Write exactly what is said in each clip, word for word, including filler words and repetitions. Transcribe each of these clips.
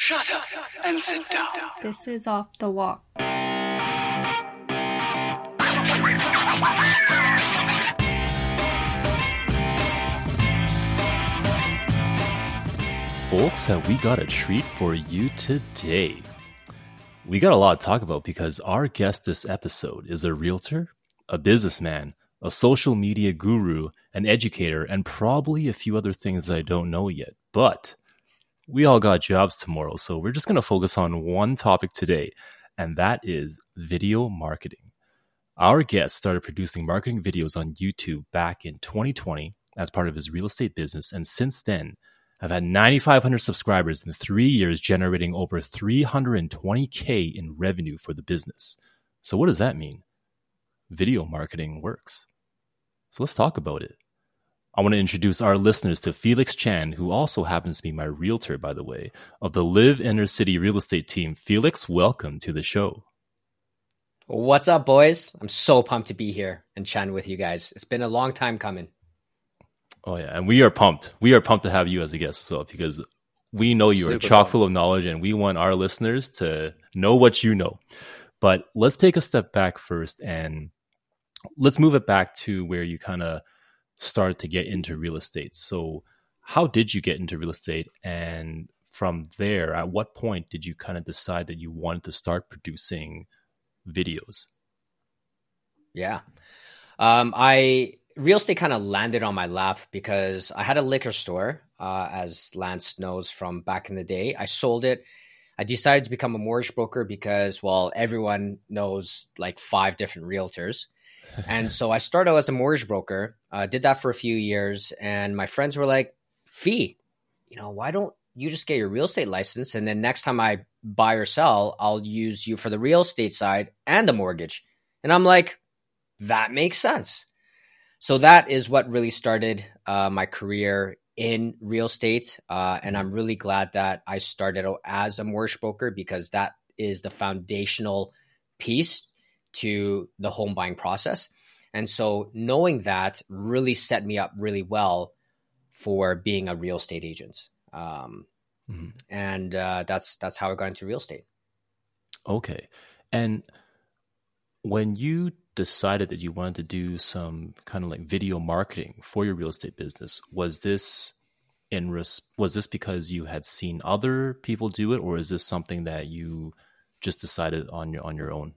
Shut up and sit down. This is Off the Walk. Folks, have we got a treat for you today? We got a lot to talk about because our guest this episode is a realtor, a businessman, a social media guru, an educator, and probably a few other things I don't know yet. But we all got jobs tomorrow, so we're just going to focus on one topic today, and that is video marketing. Our guest started producing marketing videos on YouTube back in twenty twenty as part of his real estate business, and since then, I've had nine thousand five hundred subscribers in three years, generating over three hundred twenty thousand in revenue for the business. So what does that mean? Video marketing works. So let's talk about it. I want to introduce our listeners to Felix Chan, who also happens to be my realtor, by the way, of the Live Inner City Real Estate team. Felix, welcome to the show. What's up, boys? I'm so pumped to be here and chatting with you guys. It's been a long time coming. Oh yeah, and we are pumped. We are pumped to have you as a guest as well, because we know you Super are chock pumped. full of knowledge, and we want our listeners to know what you know. But let's take a step back first, and let's move it back to where you kind of started to get into real estate. So how did you get into real estate? And from there, at what point did you kind of decide that you wanted to start producing videos? Yeah. Um, I real estate kind of landed on my lap because I had a liquor store, uh, as Lance knows from back in the day. I sold it. I decided to become a mortgage broker because, well, everyone knows like five different realtors. And so I started out as a mortgage broker, uh, did that for a few years. And my friends were like, Fee, you know, why don't you just get your real estate license? And then next time I buy or sell, I'll use you for the real estate side and the mortgage. And I'm like, that makes sense. So that is what really started uh, my career in real estate. Uh, and I'm really glad that I started out as a mortgage broker because that is the foundational piece to the home buying process. And so knowing that really set me up really well for being a real estate agent. Um, mm-hmm. And uh, that's that's how I got into real estate. Okay. And when you decided that you wanted to do some kind of like video marketing for your real estate business, was this in res- was this because you had seen other people do it, or is this something that you just decided on your on your own?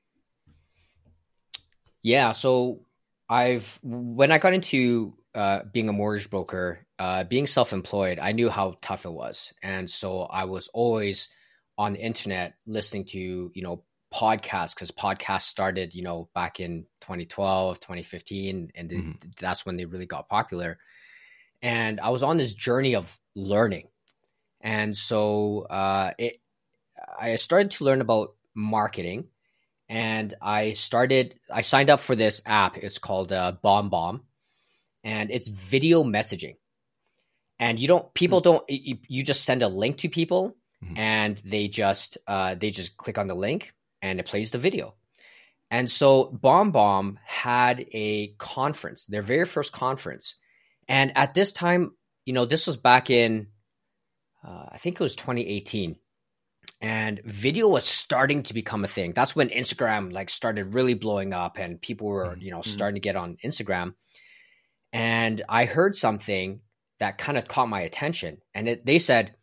Yeah, so I've when I got into uh, being a mortgage broker, uh, being self-employed, I knew how tough it was, and so I was always on the internet listening to you know podcasts because podcasts started you know back in twenty twelve, twenty fifteen, and mm-hmm. they, that's when they really got popular. And I was on this journey of learning, and so uh, it I started to learn about marketing. And I started, I signed up for this app. It's called uh, BombBomb, and it's video messaging. And you don't, people don't, you, you just send a link to people, mm-hmm. and they just, uh, they just click on the link, and it plays the video. And so BombBomb had a conference, their very first conference. And at this time, you know, this was back in, uh, I think it was twenty eighteen. And video was starting to become a thing. That's when Instagram like started really blowing up and people were, you know, mm-hmm. starting to get on Instagram. And I heard something that kind of caught my attention. And it, they said,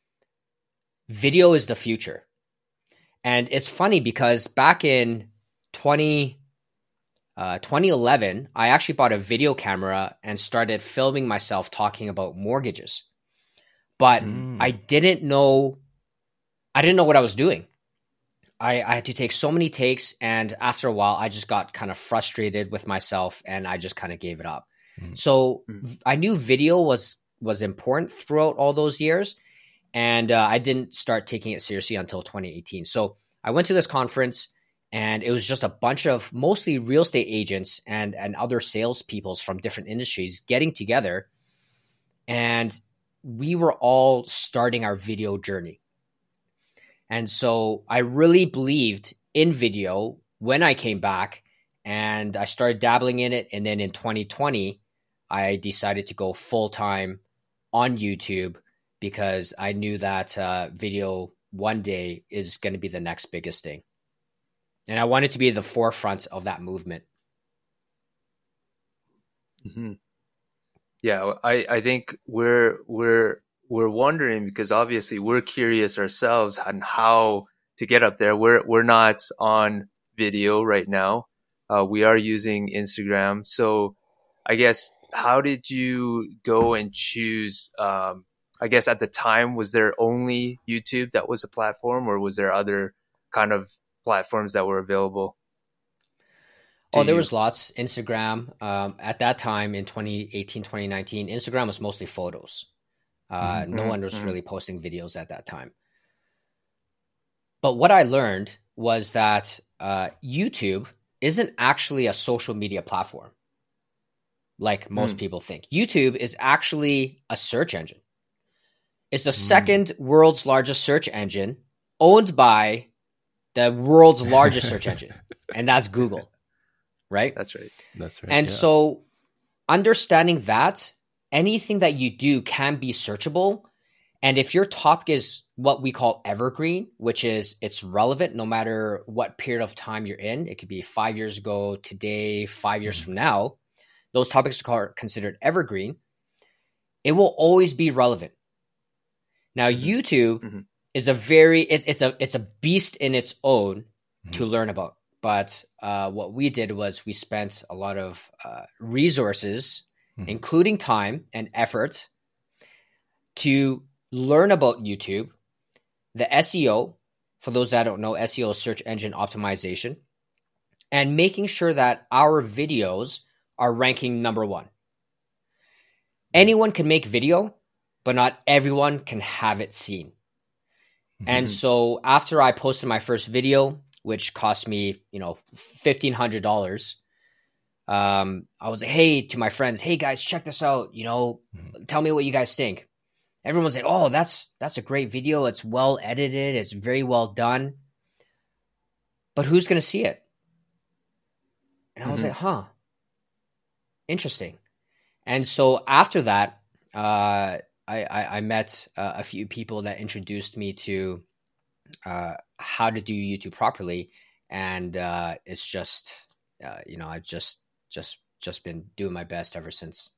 video is the future. And it's funny because back in twenty, uh, twenty eleven, I actually bought a video camera and started filming myself talking about mortgages. But mm. I didn't know I didn't know what I was doing. I, I had to take so many takes, and after a while, I just got kind of frustrated with myself, and I just kind of gave it up. Mm. So mm. I knew video was was important throughout all those years, and uh, I didn't start taking it seriously until twenty eighteen. So I went to this conference, and it was just a bunch of mostly real estate agents and and other salespeople from different industries getting together, and we were all starting our video journey. And so I really believed in video when I came back, and I started dabbling in it. And then in twenty twenty, I decided to go full time on YouTube because I knew that uh, video one day is going to be the next biggest thing. And I wanted to be at the forefront of that movement. Mm-hmm. Yeah, I, I think we're we're we're wondering, because obviously we're curious ourselves on how to get up there. We're we're not on video right now. Uh, we are using Instagram. So I guess, how did you go and choose? Um, I guess at the time, was there only YouTube that was a platform, or was there other kind of platforms that were available? Oh, there you? was lots. Instagram, um, at that time in twenty eighteen, twenty nineteen, Instagram was mostly photos. Uh, mm-hmm. No one was mm-hmm. really posting videos at that time. But what I learned was that uh, YouTube isn't actually a social media platform like most mm. people think. YouTube is actually a search engine. It's the mm. second world's largest search engine, owned by the world's largest search engine, and that's Google. Right? That's right. That's right. And yeah. so understanding that anything that you do can be searchable. And if your topic is what we call evergreen, which is it's relevant no matter what period of time you're in, it could be five years ago, today, five years mm-hmm. from now, those topics are considered evergreen. It will always be relevant. Now, mm-hmm. YouTube mm-hmm. is a very, it, it's a it's a beast in its own mm-hmm. to learn about. But uh, what we did was we spent a lot of uh, resources, mm-hmm. including time and effort, to learn about YouTube, the S E O, for those that don't know, S E O is search engine optimization, and making sure that our videos are ranking number one. Anyone can make video, but not everyone can have it seen. Mm-hmm. And so after I posted my first video, which cost me, you know, fifteen hundred dollars. Um, I was like, hey, to my friends, hey guys, check this out. You know, mm-hmm. tell me what you guys think. Everyone's like, oh, that's that's a great video. It's well edited. It's very well done. But who's going to see it? And I was mm-hmm. like, huh, interesting. And so after that, uh, I, I, I met uh, a few people that introduced me to uh, how to do YouTube properly. And uh, it's just, uh, you know, I've just, just, just been doing my best ever since.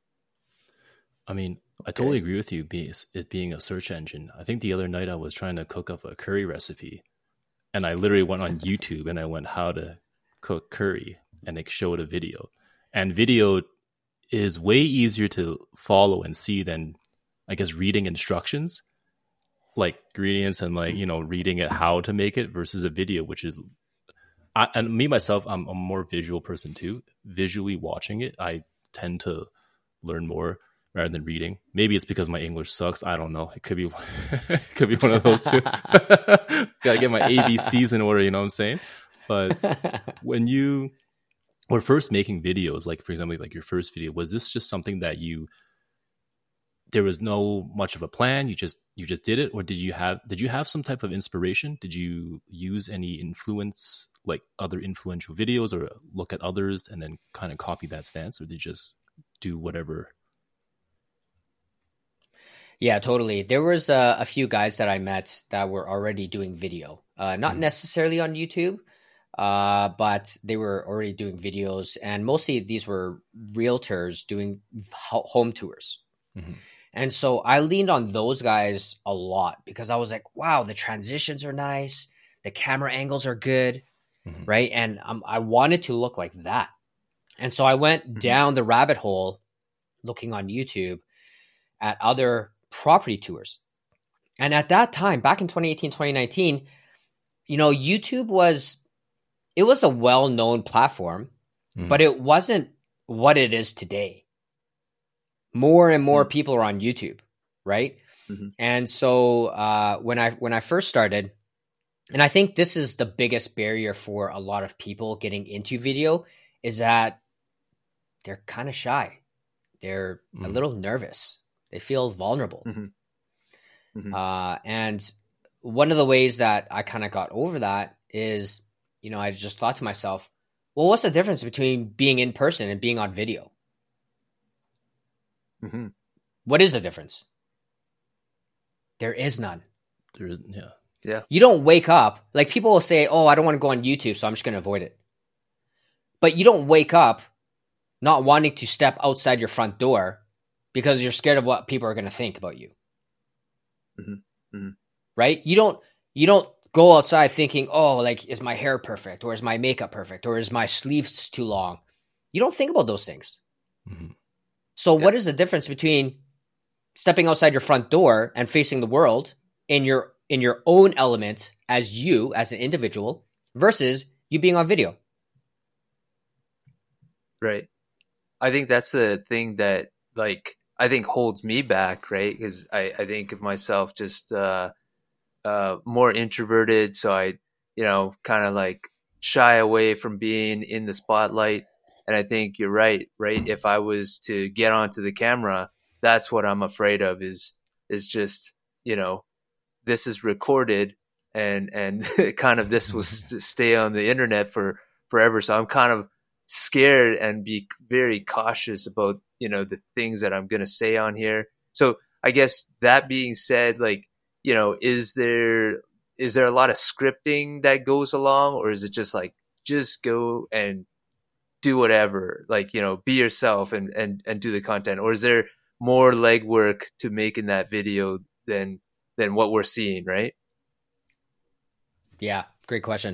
I mean, I totally agree with you, being, it being a search engine. I think the other night I was trying to cook up a curry recipe, and I literally went on YouTube and I went how to cook curry, and it showed a video. And video is way easier to follow and see than, I guess, reading instructions, like ingredients and like, you know, reading it how to make it versus a video, which is, I, and me myself, I'm a more visual person too. Visually watching it, I tend to learn more rather than reading. Maybe it's because my English sucks. I don't know. It could be, it could be one of those two. Gotta get my A B Cs in order, you know what I'm saying? But when you were first making videos, like for example, like your first video, was this just something that you, there was no much of a plan, you just you just did it, or did you have did you have some type of inspiration? Did you use any influence, like other influential videos, or look at others and then kind of copy that stance, or did you just do whatever? Yeah, totally. There was uh, a few guys that I met that were already doing video, uh, not mm-hmm. necessarily on YouTube, uh, but they were already doing videos, and mostly these were realtors doing home tours. Mm-hmm. And so I leaned on those guys a lot because I was like, wow, the transitions are nice. The camera angles are good. Mm-hmm. Right. And um, I wanted to look like that. And so I went mm-hmm. down the rabbit hole looking on YouTube at other property tours. And at that time, back in twenty eighteen, twenty nineteen, you know, YouTube was, it was a well-known platform, mm-hmm. but it wasn't what it is today. More and more mm-hmm. people are on YouTube, right? Mm-hmm. And so uh, when I when I first started, and I think this is the biggest barrier for a lot of people getting into video, is that they're kind of shy. They're mm-hmm. a little nervous. They feel vulnerable. Mm-hmm. Mm-hmm. Uh, and one of the ways that I kind of got over that is, you know, I just thought to myself, well, what's the difference between being in person and being on video? Mm-hmm. What is the difference? There is none. There is, yeah. Yeah. You don't wake up, like people will say, oh, I don't want to go on YouTube, so I'm just going to avoid it. But you don't wake up not wanting to step outside your front door because you're scared of what people are going to think about you. Mm-hmm. Mm-hmm. Right? You don't, you don't go outside thinking, oh, like, is my hair perfect? Or is my makeup perfect? Or is my sleeves too long? You don't think about those things. Mm-hmm. So Yeah. what is the difference between stepping outside your front door and facing the world in your in your own element as you, as an individual, versus you being on video? Right. I think that's the thing that, like, I think holds me back, right? Because I, I think of myself just uh, uh, more introverted. So I, you know, kind of like shy away from being in the spotlight. And I think you're right, right? If I was to get onto the camera, that's what I'm afraid of is, is just, you know, this is recorded and, and kind of this will st- stay on the internet for forever. So I'm kind of scared and be very cautious about, you know, the things that I'm going to say on here. So I guess that being said, like, you know, is there, is there a lot of scripting that goes along, or is it just like, just go and do whatever, like, you know, be yourself and, and, and do the content? Or is there more legwork to making that video than, than what we're seeing, right? Yeah, great question.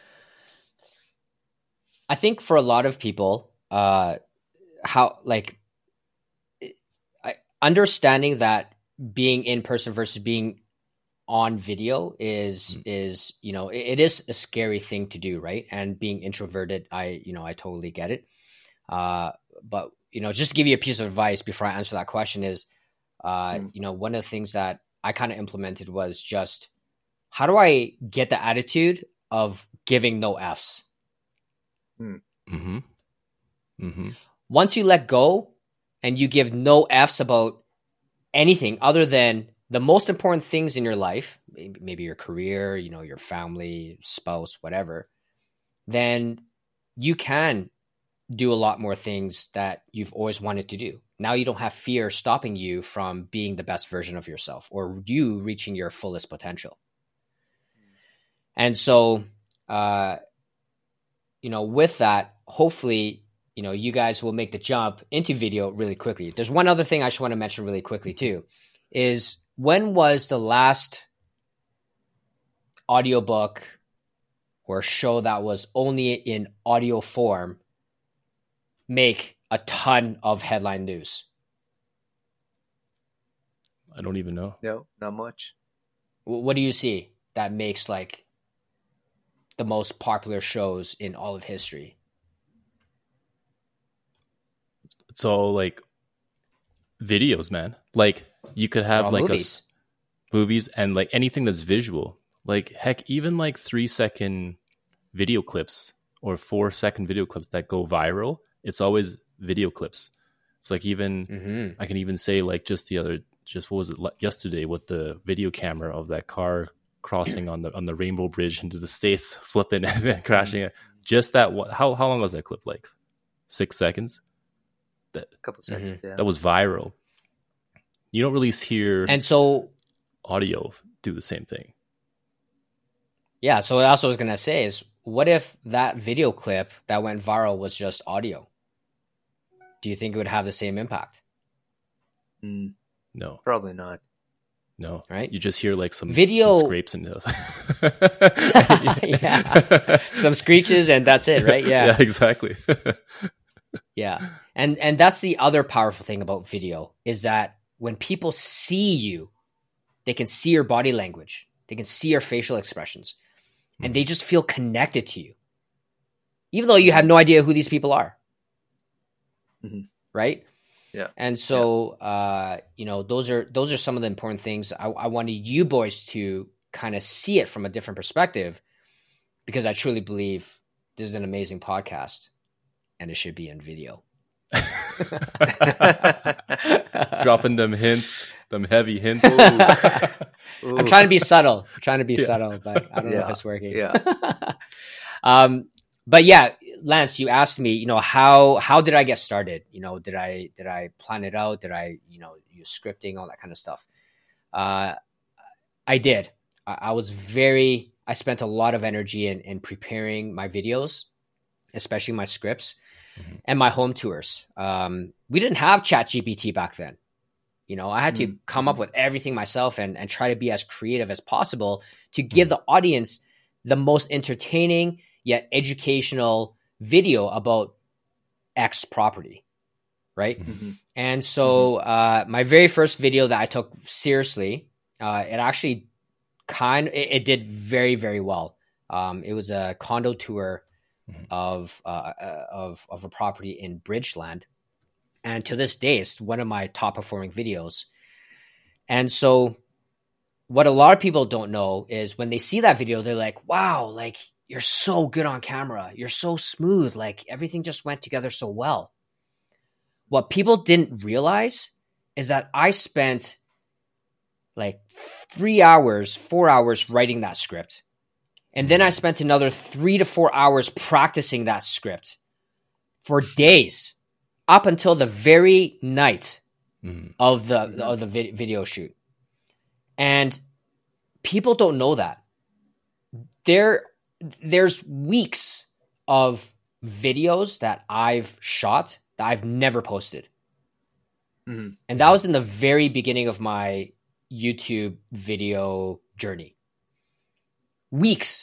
I think for a lot of people, uh, how like I, understanding that being in person versus being on video is mm. is you know it, it is a scary thing to do, right? And being introverted, I you know I totally get it. Uh, but you know, just to give you a piece of advice before I answer that question is, uh, mm. you know, one of the things that I kind of implemented was just, how do I get the attitude of giving no F's? Mm-hmm. Mm-hmm. Once you let go and you give no F's about anything other than the most important things in your life, maybe, maybe your career, you know, your family, spouse, whatever, then you can do a lot more things that you've always wanted to do. Now you don't have fear stopping you from being the best version of yourself or you reaching your fullest potential. And so, uh, you know, with that, hopefully, you know, you guys will make the jump into video really quickly. There's one other thing I just want to mention really quickly too, is when was the last audiobook or show that was only in audio form make a ton of headline news? I don't even know. No, not much. What do you see that makes like the most popular shows in all of history? It's all like videos, man. Like you could have like movies. a movies and like anything that's visual. Like heck, even like three second video clips or four second video clips that go viral. It's always video clips. It's like even mm-hmm. I can even say like just the other, just what was it yesterday with the video camera of that car crossing on the on the Rainbow Bridge into the States, flipping and then crashing it. Just that. How how long was that clip? Like six seconds. That a couple seconds. Mm-hmm. Yeah. That was viral. You don't really hear and so audio do the same thing. Yeah. So that's what I was gonna say is, what if that video clip that went viral was just audio? Do you think it would have the same impact? Mm, no, probably not. No, right? You just hear like some video some scrapes and yeah, some screeches, and that's it, right? Yeah, yeah, exactly. Yeah, and and that's the other powerful thing about video is that when people see you, they can see your body language, they can see your facial expressions, mm-hmm. and they just feel connected to you, even though you have no idea who these people are, mm-hmm. right? Yeah. And so, yeah. uh, you know, those are those are some of the important things. I, I wanted you boys to kind of see it from a different perspective, because I truly believe this is an amazing podcast, and it should be in video. Dropping them hints, them heavy hints. Ooh. Ooh. I'm trying to be subtle. I'm trying to be yeah. subtle, but I don't yeah. know if it's working. Yeah. um, but yeah. Lance, you asked me, you know, how how did I get started? You know, did I did I plan it out? Did I, you know, use scripting, all that kind of stuff? Uh, I did. I, I was very, I spent a lot of energy in, in preparing my videos, especially my scripts mm-hmm. and my home tours. Um, we didn't have ChatGPT back then. You know, I had to mm-hmm. come up with everything myself and, and try to be as creative as possible to give mm-hmm. the audience the most entertaining yet educational video about X property, right? Mm-hmm. And so uh, my very first video that I took seriously, uh, it actually kind it, it did very, very well. Um, it was a condo tour mm-hmm. of, uh, of of a property in Bridgeland. And to this day, it's one of my top performing videos. And so what a lot of people don't know is when they see that video, they're like, wow, like you're so good on camera. You're so smooth. Like everything just went together so well. What people didn't realize is that I spent like three hours, four hours writing that script. And then I spent another three to four hours practicing that script for days up until the very night mm. of the, mm-hmm. of the vid- video shoot. And people don't know that. There, there's weeks of videos that I've shot that I've never posted. Mm-hmm. And that was in the very beginning of my YouTube video journey. Weeks.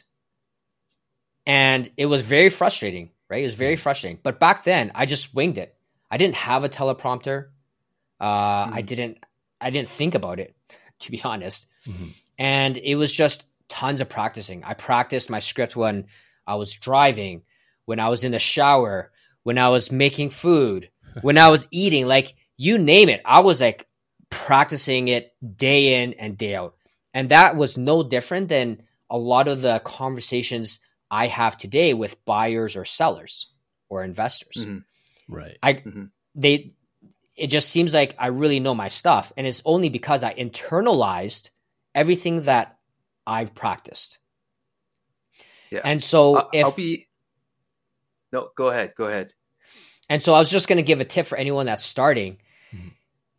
And it was very frustrating, right? It was very frustrating. But back then, I just winged it. I didn't have a teleprompter. Uh, mm-hmm. I didn't I didn't think about it, to be honest. Mm-hmm. And it was just tons of practicing. I practiced my script when I was driving, when I was in the shower, when I was making food, when I was eating, like you name it. I was like practicing it day in and day out. And that was no different than a lot of the conversations I have today with buyers or sellers or investors. Mm-hmm. Right. I mm-hmm. they it just seems like I really know my stuff. And it's only because I internalized everything that I've practiced. Yeah. And so I'll, if I'll be no, go ahead. Go ahead. And so I was just going to give a tip for anyone that's starting. Mm-hmm.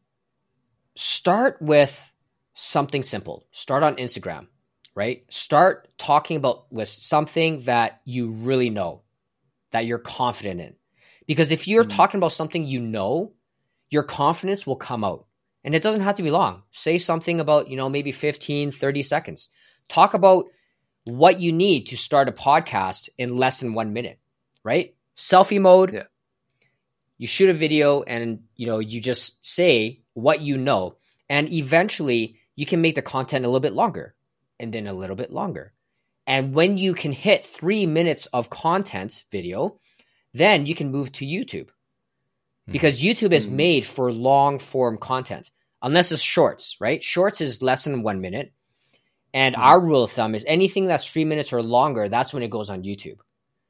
Start with something simple. Start on Instagram, right? Start talking about with something that you really know, that you're confident in. Because if you're mm-hmm. talking about something you know, your confidence will come out. And it doesn't have to be long. Say something about, you know, maybe fifteen, thirty seconds. Talk about what you need to start a podcast in less than one minute, right? Selfie mode. Yeah. You shoot a video and, you know, you just say what you know. And eventually you can make the content a little bit longer and then a little bit longer. And when you can hit three minutes of content video, then you can move to YouTube. Because YouTube is made for long form content, unless it's shorts, right? Shorts is less than one minute. And mm-hmm. our rule of thumb is anything that's three minutes or longer, that's when it goes on YouTube.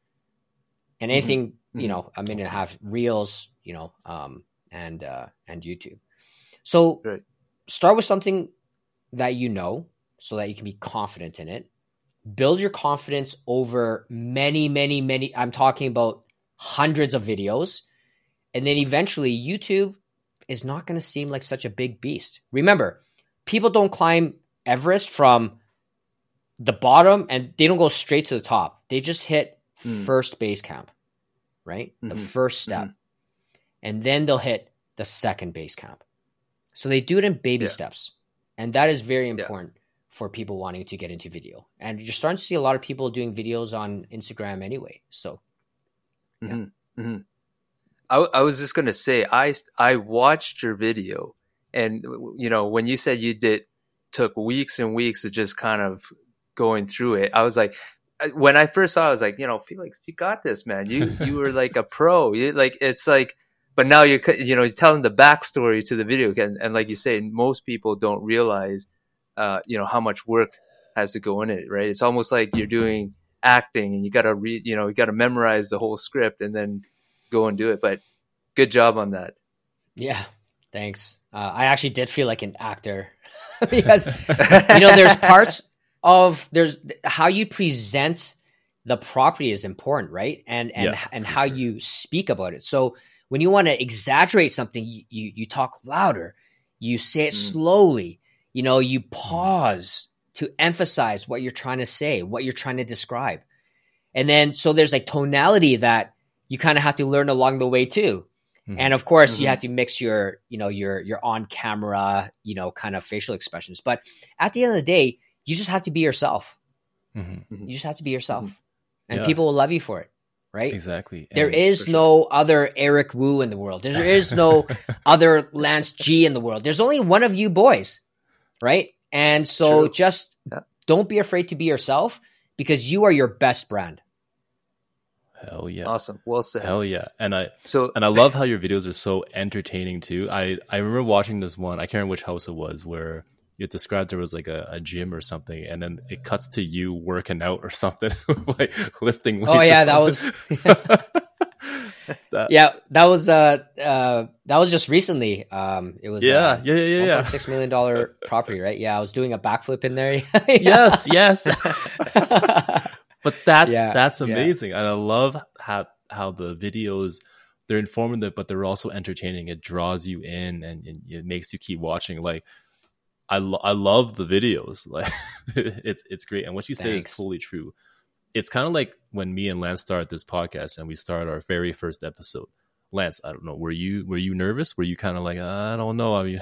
And anything, mm-hmm. you know, a minute and a half, reels, you know, um, and, uh, and YouTube. So right. start with something that you know so that you can be confident in it. Build your confidence over many, many, many, I'm talking about hundreds of videos. And then eventually YouTube is not going to seem like such a big beast. Remember, people don't climb Everest from the bottom and they don't go straight to the top. They just hit mm. first base camp, right? Mm-hmm. The first step. Mm-hmm. And then they'll hit the second base camp. So they do it in baby yeah. steps. And that is very important yeah. for people wanting to get into video. And you're starting to see a lot of people doing videos on Instagram anyway. So, yeah. Mm-hmm. Mm-hmm. I, I was just going to say, I, I watched your video and, you know, when you said you did, took weeks and weeks of just kind of going through it, I was like, when I first saw it, I was like, you know, Felix, you got this, man. You, you were like a pro. You, like, it's like, but now you're, you know, you're telling the backstory to the video. And, and like you say, most people don't realize, uh, you know, how much work has to go in it, right? It's almost like you're doing acting and you got to read, you know, you got to memorize the whole script and then go and do it. But good job on that. Yeah, thanks. Uh, I actually did feel like an actor because, you know, there's parts of, there's how you present the property is important, right? And, and, yeah, and how sure. you speak about it. So when you want to exaggerate something, you, you, you talk louder, you say it mm. slowly, you know, you pause to emphasize what you're trying to say, what you're trying to describe. And then, so there's like tonality that you kind of have to learn along the way too. Mm-hmm. And of course mm-hmm. you have to mix your, you know, your, your on camera, you know, kind of facial expressions. But at the end of the day, you just have to be yourself. Mm-hmm. You just have to be yourself mm-hmm. and yeah. people will love you for it. Right? Exactly. There and is sure. no other Eric Wu in the world. There is no other Lance G in the world. There's only one of you boys. Right? And so True. just yeah. don't be afraid to be yourself because you are your best brand. Hell yeah. Awesome. Well said. Hell yeah. And I so and I love how your videos are so entertaining too. I, I remember watching this one, I can't remember which house it was, where you described there was like a, a gym or something, and then it cuts to you working out or something, like lifting weights. Oh yeah, or that was that. yeah, that was uh uh that was just recently. Um, it was yeah, uh, yeah, yeah, yeah, one point six million dollar property, right? Yeah, I was doing a backflip in there. yes, yes. But that's yeah, that's amazing, yeah. and I love how how the videos, they're informative, but they're also entertaining. It draws you in, and, and it makes you keep watching. Like I lo- I love the videos. Like it's it's great, and what you say Thanks. is totally true. It's kind of like when me and Lance started this podcast, and we started our very first episode. Lance, I don't know, were you were you nervous? Were you kind of like, I don't know? I mean,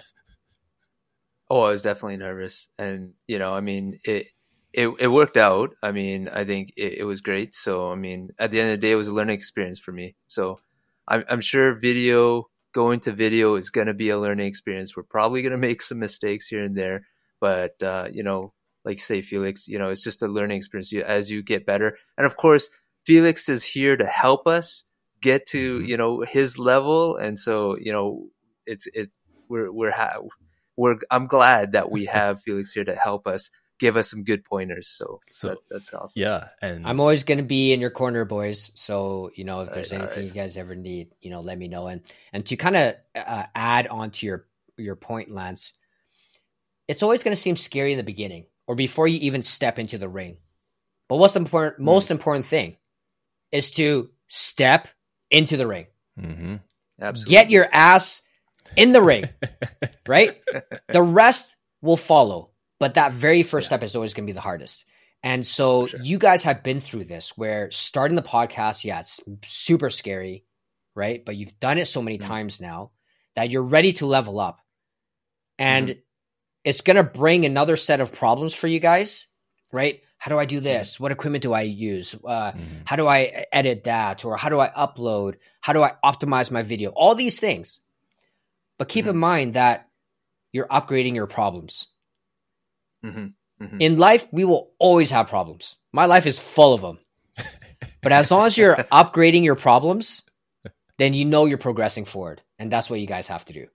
oh, I was definitely nervous, and you know, I mean, it. It it worked out. I mean, I think it, it was great. So, I mean, at the end of the day, it was a learning experience for me. So, I'm I'm sure video going to video is going to be a learning experience. We're probably going to make some mistakes here and there, but uh, you know, like say Felix, you know, it's just a learning experience as you get better. And of course, Felix is here to help us get to you know his level. And so, you know, it's it we're we're ha- we're I'm glad that we have Felix here to help us. Give us some good pointers. So, so that, that's awesome. Yeah. And I'm always going to be in your corner, boys. So, you know, if there's right, anything right. you guys ever need, you know, let me know. And, and to kind of uh, add on to your, your point, Lance, it's always going to seem scary in the beginning or before you even step into the ring. But what's the important, mm. most important thing is to step into the ring. Mm-hmm. Absolutely. Get your ass in the ring, right? The rest will follow. But that very first yeah. step is always going to be the hardest. And so sure. you guys have been through this where starting the podcast, yeah, it's super scary, right? But you've done it so many mm-hmm. times now that you're ready to level up. And mm-hmm. it's going to bring another set of problems for you guys, right? How do I do this? Mm-hmm. What equipment do I use? Uh, mm-hmm. How do I edit that? Or how do I upload? How do I optimize my video? All these things. But keep mm-hmm. in mind that you're upgrading your problems. Mm-hmm. Mm-hmm. In life, we will always have problems. My life is full of them. But as long as you're upgrading your problems, then you know you're progressing forward. And that's what you guys have to do.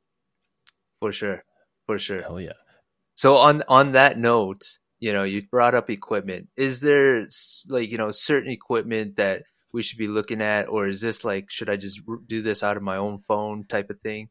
For sure. For sure. Hell yeah. So on, on that note, you know, you brought up equipment. Is there like, you know, certain equipment that we should be looking at? Or is this like, should I just do this out of my own phone type of thing?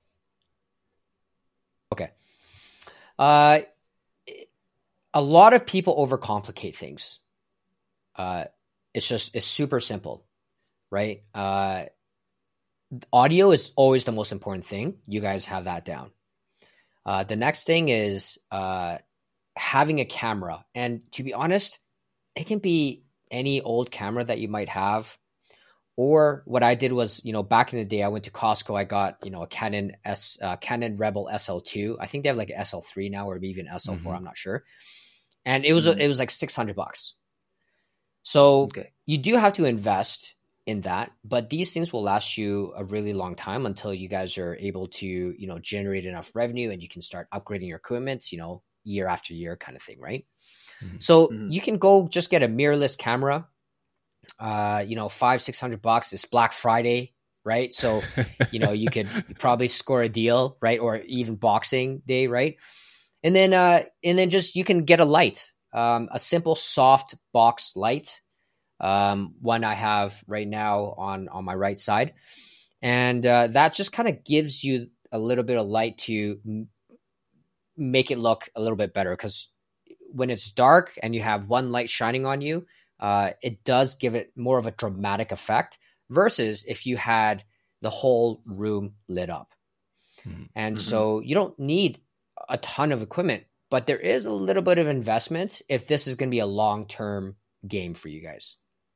Okay. Uh, A lot of people overcomplicate things. Uh, it's just, it's super simple, right? Uh, audio is always the most important thing. You guys have that down. Uh, the next thing is uh, having a camera. And to be honest, it can be any old camera that you might have. Or what I did was, you know, back in the day, I went to Costco. I got, you know, a Canon S, uh, Canon Rebel S L two. I think they have like an S L three now, or maybe even S L four. Mm-hmm. I'm not sure. And it was mm-hmm. it was like six hundred bucks. So okay. you do have to invest in that, but these things will last you a really long time until you guys are able to, you know, generate enough revenue and you can start upgrading your equipment, you know, year after year kind of thing, right? Mm-hmm. So mm-hmm. you can go just get a mirrorless camera. Uh, you know, five, six hundred bucks. It's Black Friday, right? So, you know, you could probably score a deal, right? Or even Boxing Day, right? And then, uh, and then just you can get a light, um, a simple soft box light. Um, one I have right now on on my right side, and uh, that just kind of gives you a little bit of light to m- make it look a little bit better. Because when it's dark and you have one light shining on you, uh, it does give it more of a dramatic effect. Versus if you had the whole room lit up, mm-hmm. and so you don't need a ton of equipment but there is a little bit of investment if this is going to be a long-term game for you guys.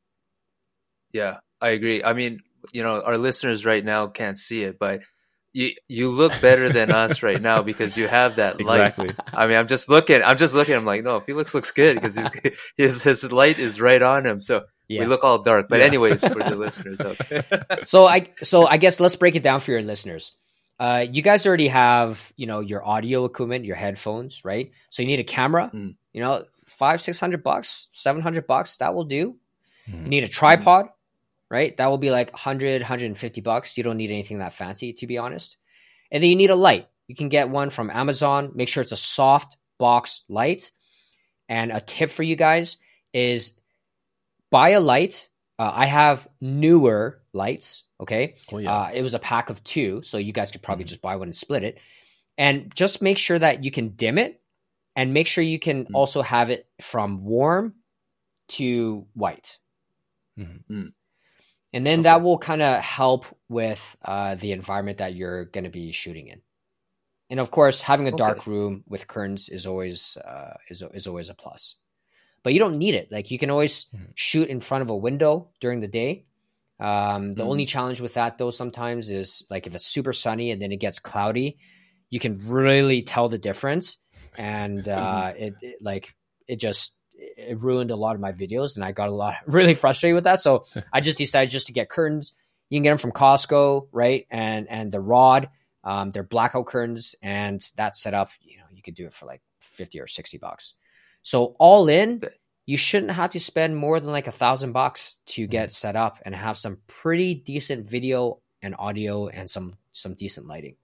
Yeah, I agree. I mean, you know, our listeners right now can't see it, but you you look better than us right now because you have that light. Exactly. I mean, I'm just looking. I'm just looking. I'm like, no, Felix looks good because his his light is right on him. So Yeah. we look all dark. But Yeah. anyways, for the listeners out there, So I so I guess let's break it down for your listeners. Uh, you guys already have, you know, your audio equipment, your headphones, right? So you need a camera, Mm. you know, five, six hundred bucks, seven hundred bucks, that will do. Mhm. You need a tripod, right? That will be like one hundred, one hundred fifty bucks. You don't need anything that fancy, to be honest. And then you need a light. You can get one from Amazon. Make sure it's a soft box light. And a tip for you guys is buy a light. Uh, I have newer lights. Okay. Oh, yeah. Uh, it was a pack of two. So you guys could probably just buy one and split it. And just make sure that you can dim it and make sure you can Mm. also have it from warm to white. Mhm. And then Okay. that will kind of help with uh, the environment that you're going to be shooting in. And of course, having a Okay. dark room with curtains is always uh, is is always a plus. But you don't need it. Like you can always Mhm. shoot in front of a window during the day. Um, the Mhm. only challenge with that, though, sometimes is like if it's super sunny and then it gets cloudy, you can really tell the difference. And uh, it, it like it just it ruined a lot of my videos, and I got a lot really frustrated with that. So I just decided just to get curtains. You can get them from Costco, right? And and the rod, um, they're blackout curtains, and that setup, you know, you could do it for like fifty or sixty bucks. So all in, Okay. you shouldn't have to spend more than like a thousand bucks to get set up and have some pretty decent video and audio and some some decent lighting.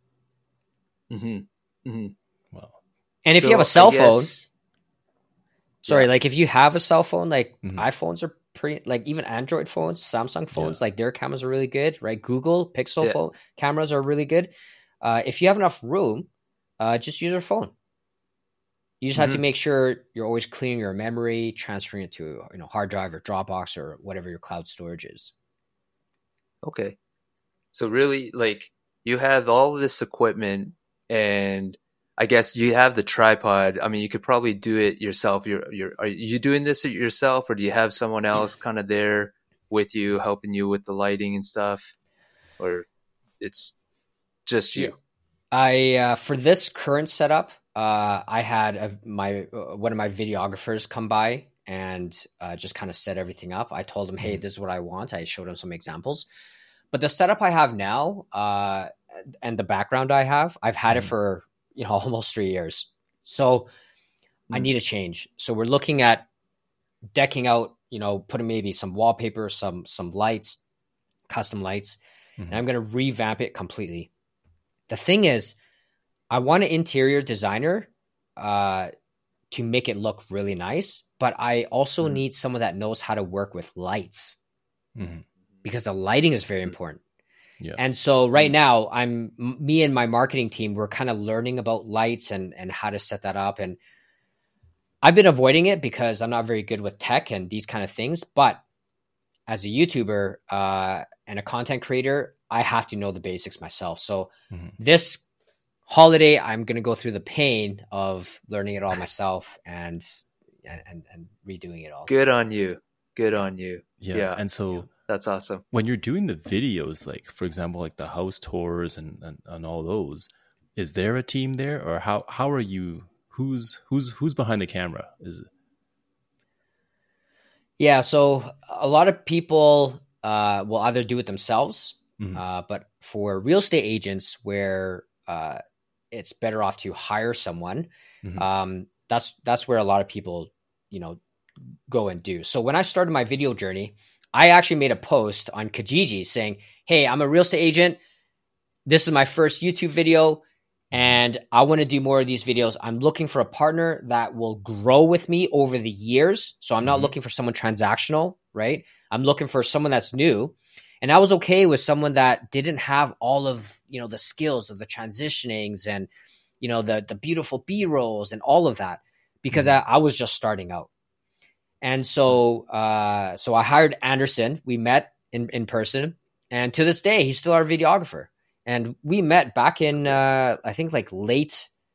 Mm-hmm. Mm-hmm. Wow. And if you So have a cell I phone, guess- sorry, Yeah. like if you have a cell phone, like Mhm. iPhones are pretty, like even Android phones, Samsung phones, Yeah. like their cameras are really good, right? Google Pixel Yeah. phone cameras are really good. Uh, if you have enough room, uh, just use your phone. You just have to Mhm. make sure you're always clearing your memory, transferring it to you know hard drive or Dropbox or whatever your cloud storage is. Okay. So really, like, you have all this equipment, and I guess you have the tripod. I mean, you could probably do it yourself. You're, you're, are you doing this yourself, or do you have someone else kind of there with you, helping you with the lighting and stuff, or it's just you? Yeah. I uh, for this current setup, uh, I had a, my uh, one of my videographers come by and uh, just kind of set everything up. I told him, "Hey, this is what I want." I showed him some examples, but the setup I have now uh, and the background I have, I've had it Mhm. for you know almost three years. So I Mm. need a change. So we're looking at decking out, you know, putting maybe some wallpaper, some some lights, custom lights, Mhm. and I'm going to revamp it completely. The thing is, I want an interior designer uh, to make it look really nice, but I also Mhm. need someone that knows how to work with lights Mhm. because the lighting is very Mhm. important. Yeah. And so right Mhm. now, I'm m- me and my marketing team, we're kind of learning about lights and and how to set that up. And I've been avoiding it because I'm not very good with tech and these kind of things. But as a YouTuber uh, and a content creator, I have to know the basics myself. So Mhm. this holiday, I'm going to go through the pain of learning it all myself and and, and, and redoing it all. Good on you. Good on you. Yeah. Yeah. And so That's awesome. when you're doing the videos, like for example, like the house tours and, and, and all those, is there a team there, or how how are you? Who's who's who's behind the camera? Is it? Yeah, so a lot of people uh, will either do it themselves, Mhm. uh, but for real estate agents where uh, it's better off to hire someone, Mhm. um, that's that's where a lot of people, you know, go and do. So when I started my video journey, I actually made a post on Kijiji saying, "Hey, I'm a real estate agent. This is my first YouTube video, and I want to do more of these videos. I'm looking for a partner that will grow with me over the years. So I'm not Mhm. looking for someone transactional, right? I'm looking for someone that's new." And I was okay with someone that didn't have all of, you know, the skills of the transitionings and, you know, the the beautiful B-rolls and all of that, because Mhm. I, I was just starting out. And so uh, so I hired Anderson. We met in, in person. And to this day, he's still our videographer. And we met back in, uh, I think, like late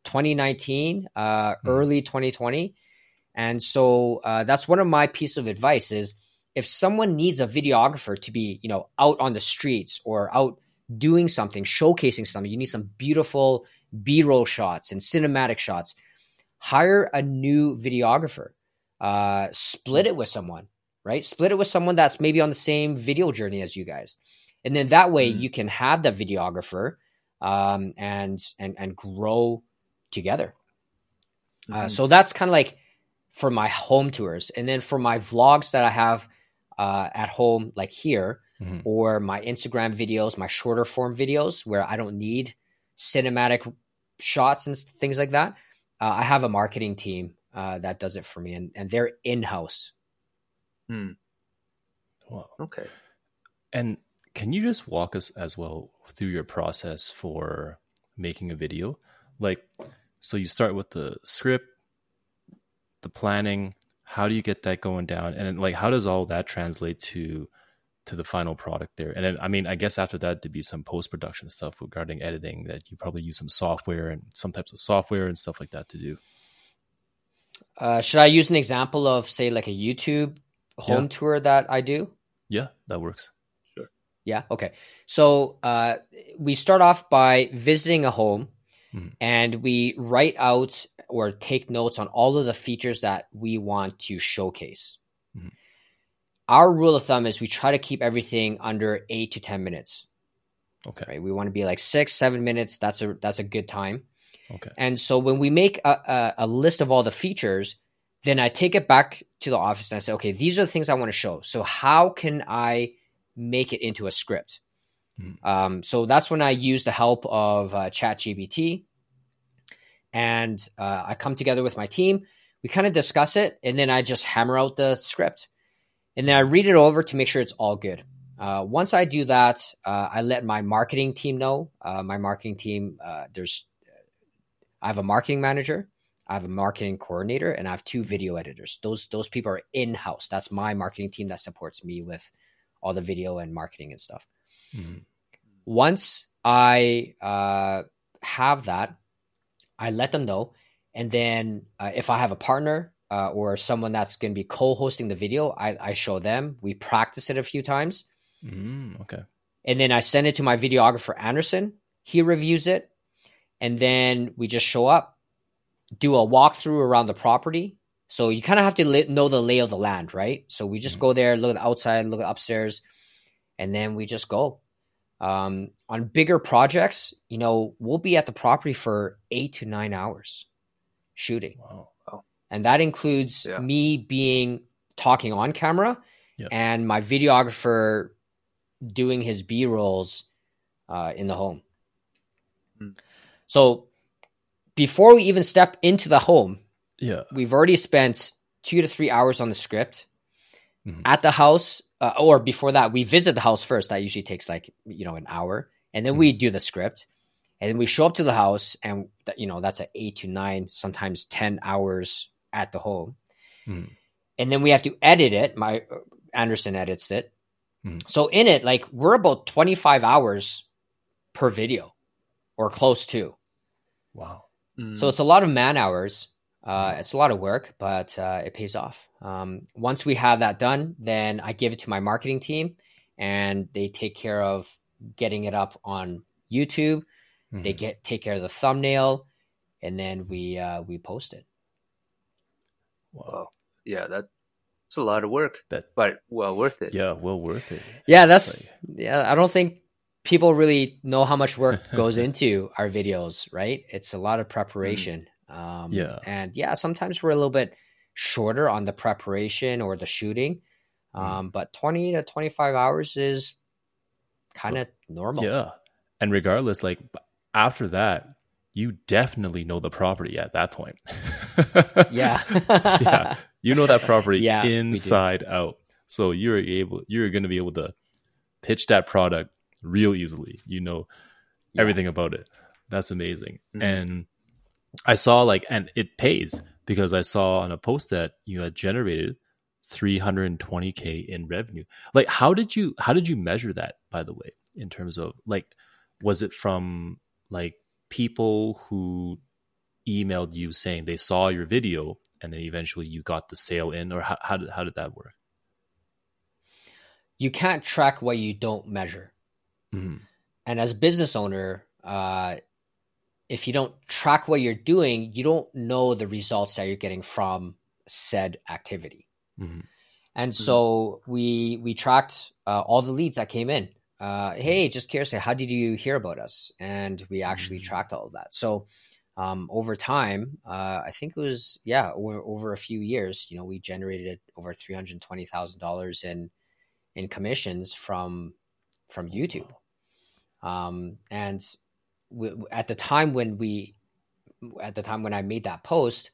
twenty nineteen, uh, mm. early twenty twenty. And so uh, that's one of my pieces of advice is if someone needs a videographer to be, you know, out on the streets or out doing something, showcasing something, you need some beautiful B-roll shots and cinematic shots, hire a new videographer, uh, split it with someone, right? Split it with someone that's maybe on the same video journey as you guys. And then that way mm. you can have the videographer um, and, and, and grow together. Mm. Uh, so that's kind of like for my home tours. And then for my vlogs that I have uh, at home, like here, mm-hmm. or my Instagram videos, my shorter form videos where I don't need cinematic shots and things like that. Uh, I have a marketing team uh, that does it for me, and, and they're in-house. Hmm. Well, okay. And can you just walk us as well through your process for making a video? Like, so you start with the script, the planning. How do you get that going down? And then, like, how does all that translate to to the final product there? And then, I mean, I guess after that, there'd be some post-production stuff regarding editing that you probably use some software and some types of software and stuff like that to do. Uh, should I use an example of, say, like a YouTube home yeah. tour that I do? Yeah, that works. Sure. Yeah. Okay. So uh, we start off by visiting a home mm-hmm. and we write out or take notes on all of the features that we want to showcase. Mm-hmm. Our rule of thumb is we try to keep everything under eight to ten minutes. Okay. Right. We want to be like six, seven minutes. That's a, that's a good time. Okay. And so when we make a, a, a list of all the features, then I take it back to the office and I say, okay, these are the things I want to show. So how can I make it into a script? Mm-hmm. Um, so that's when I use the help of uh, ChatGPT. And uh, I come together with my team. We kind of discuss it, and then I just hammer out the script. And then I read it over to make sure it's all good. Uh, once I do that, uh, I let my marketing team know. Uh, my marketing team, uh, there's, I have a marketing manager, I have a marketing coordinator, and I have two video editors. Those those people are in-house. That's my marketing team that supports me with all the video and marketing and stuff. Mm-hmm. Once I uh, have that, I let them know. And then uh, if I have a partner uh, or someone that's going to be co-hosting the video, I, I show them. We practice it a few times. Mm, okay. And then I send it to my videographer, Anderson. He reviews it. And then we just show up, do a walkthrough around the property. So you kind of have to li- know the lay of the land, right? So we just mm-hmm. go there, look at the outside, look at upstairs, and then we just go. Um, on bigger projects, you know, we'll be at the property for eight to nine hours shooting. Wow. Wow. And that includes yeah. me being talking on camera yep. and my videographer doing his B-rolls uh, in the home. Mm. So before we even step into the home, yeah, we've already spent two to three hours on the script. Mm-hmm. At the house, uh, or before that, we visit the house first. That usually takes like, you know, an hour. And then mm-hmm. we do the script. And then we show up to the house, and, th- you know, that's at eight to nine, sometimes ten hours at the home. Mm-hmm. And then we have to edit it. My uh, Anderson edits it. Mm-hmm. So in it, like, we're about twenty-five hours per video or close to. Wow. Mm-hmm. So it's a lot of man hours. Uh, it's a lot of work, but uh, it pays off. Um, once we have that done, then I give it to my marketing team, and they take care of getting it up on YouTube. Mm-hmm. They get take care of the thumbnail, and then we uh, we post it. Wow, yeah, that's a lot of work, that, but well worth it. Yeah, well worth it. Yeah, that's like... yeah. I don't think people really know how much work goes into our videos, right? It's a lot of preparation. Mm. Um, yeah. And yeah, sometimes we're a little bit shorter on the preparation or the shooting. Um, mm. But twenty to twenty-five hours is kind of normal. Yeah. And regardless, like after that, you definitely know the property at that point. yeah. yeah. You know that property yeah, inside out. So you're able, you're going to be able to pitch that product real easily. You know yeah. everything about it. That's amazing. Mm. And I saw like, and it pays because I saw on a post that you had generated three hundred twenty K in revenue. Like, how did you, how did you measure that, by the way, in terms of like, was it from like people who emailed you saying they saw your video and then eventually you got the sale in, or how, how did how did that work? You can't track what you don't measure. Mm-hmm. And as a business owner, uh, if you don't track what you're doing, you don't know the results that you're getting from said activity. Mm-hmm. And mm-hmm. so we we tracked uh, all the leads that came in. Uh, hey, just curious, how did you hear about us? And we actually mm-hmm. tracked all of that. So um, over time, uh, I think it was, yeah, over, over a few years, you know, we generated over three hundred twenty thousand dollars in in commissions from from YouTube. Um, and w- at the time when we, at the time when I made that post,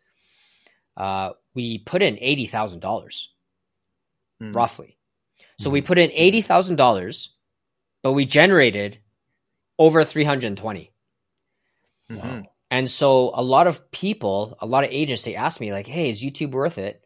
uh, we put in eighty thousand dollars, mm. roughly. So mm. we put in eighty thousand dollars, but we generated over three hundred twenty. Mm-hmm. And so a lot of people, a lot of agents, they ask me like, hey, is YouTube worth it?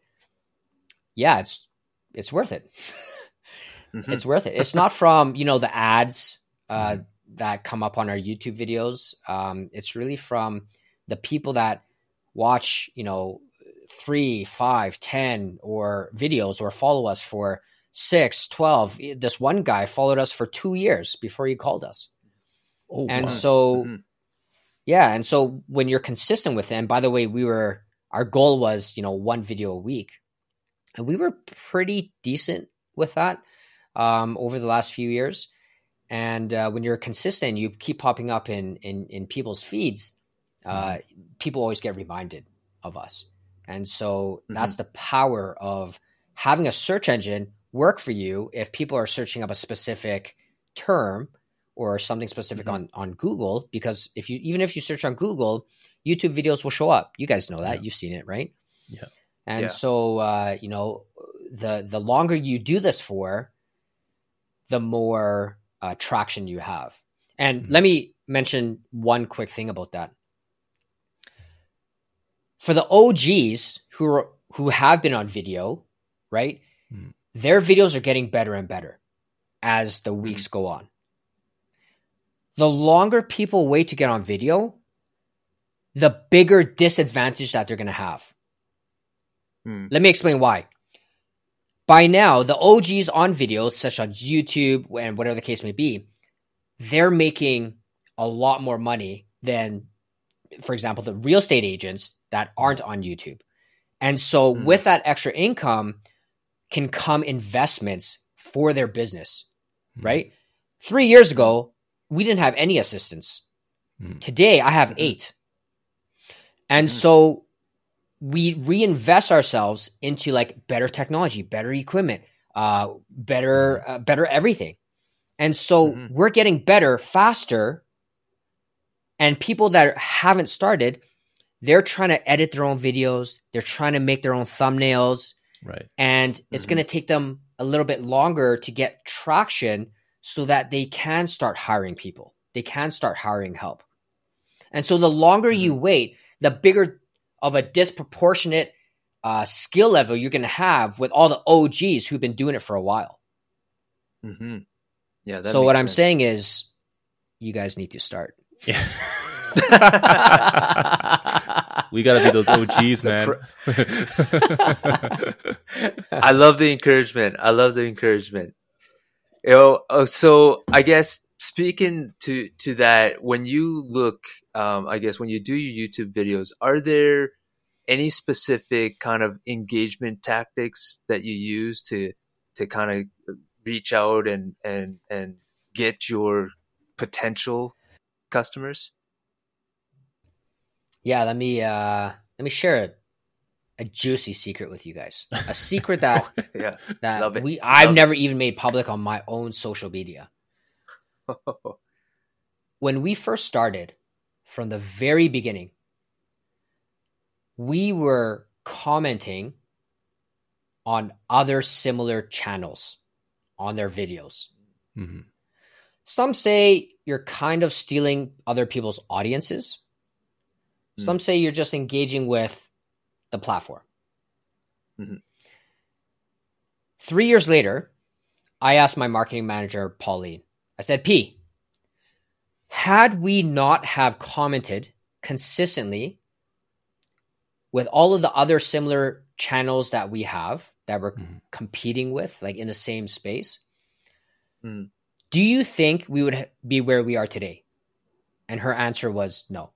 Yeah, it's, it's worth it. mm-hmm. It's worth it. It's not from, you know, the ads, uh, mm-hmm. that come up on our YouTube videos. Um, it's really from the people that watch, you know, three, five, ten or videos or follow us for six, twelve. This one guy followed us for two years before he called us. Oh, and wow. so, mm-hmm. yeah. And so when you're consistent with it, and by the way, we were, our goal was, you know, one video a week, and we were pretty decent with that um, over the last few years. And uh, when you're consistent, you keep popping up in in, in people's feeds. Uh, mm-hmm. People always get reminded of us, and so mm-hmm. that's the power of having a search engine work for you. If people are searching up a specific term or something specific mm-hmm. on on Google, because if you even if you search on Google, YouTube videos will show up. You guys know that. Yeah. You've seen it, right? Yeah. And yeah. so uh, you know, the the longer you do this for, the more Uh, traction you have. And mm-hmm. let me mention one quick thing about that. For the O Gs who are, who have been on video, right? Mm-hmm. Their videos are getting better and better as the weeks mm-hmm. go on. The longer people wait to get on video, the bigger disadvantage that they're going to have. Mm-hmm. Let me explain why. By now, the O Gs on videos, such as YouTube and whatever the case may be, they're making a lot more money than, for example, the real estate agents that aren't on YouTube. And so mm. with that extra income can come investments for their business, mm. right? Three years ago, we didn't have any assistants. Mm. Today, I have eight. And mm. so we reinvest ourselves into like better technology, better equipment, uh, better, uh, better everything. And so mm-hmm. we're getting better faster. And people that haven't started, they're trying to edit their own videos. They're trying to make their own thumbnails. Right. And mm-hmm. it's going to take them a little bit longer to get traction so that they can start hiring people. They can start hiring help. And so the longer mm-hmm. you wait, the bigger of a disproportionate uh, skill level you're going to have with all the O Gs who've been doing it for a while. Mm-hmm. Yeah. That so what sense. I'm saying is, you guys need to start. Yeah. We got to be those O Gs, man. I love the encouragement. I love the encouragement. You know, uh, so I guess speaking to, to that, when you look, um, I guess when you do your YouTube videos, are there any specific kind of engagement tactics that you use to, to kind of reach out and, and, and get your potential customers? Yeah, let me, uh, let me share a, a juicy secret with you guys. A secret that, yeah, that love it. we, I've love never it. even made public on my own social media. When we first started, from the very beginning, we were commenting on other similar channels on their videos. Mm-hmm. Some say you're kind of stealing other people's audiences. Mm-hmm. Some say you're just engaging with the platform. Mm-hmm. Three years later, I asked my marketing manager, Pauline, I said, P, had we not have commented consistently with all of the other similar channels that we have that we're Mhm. competing with, like in the same space, Mm. do you think we would ha- be where we are today? And her answer was no.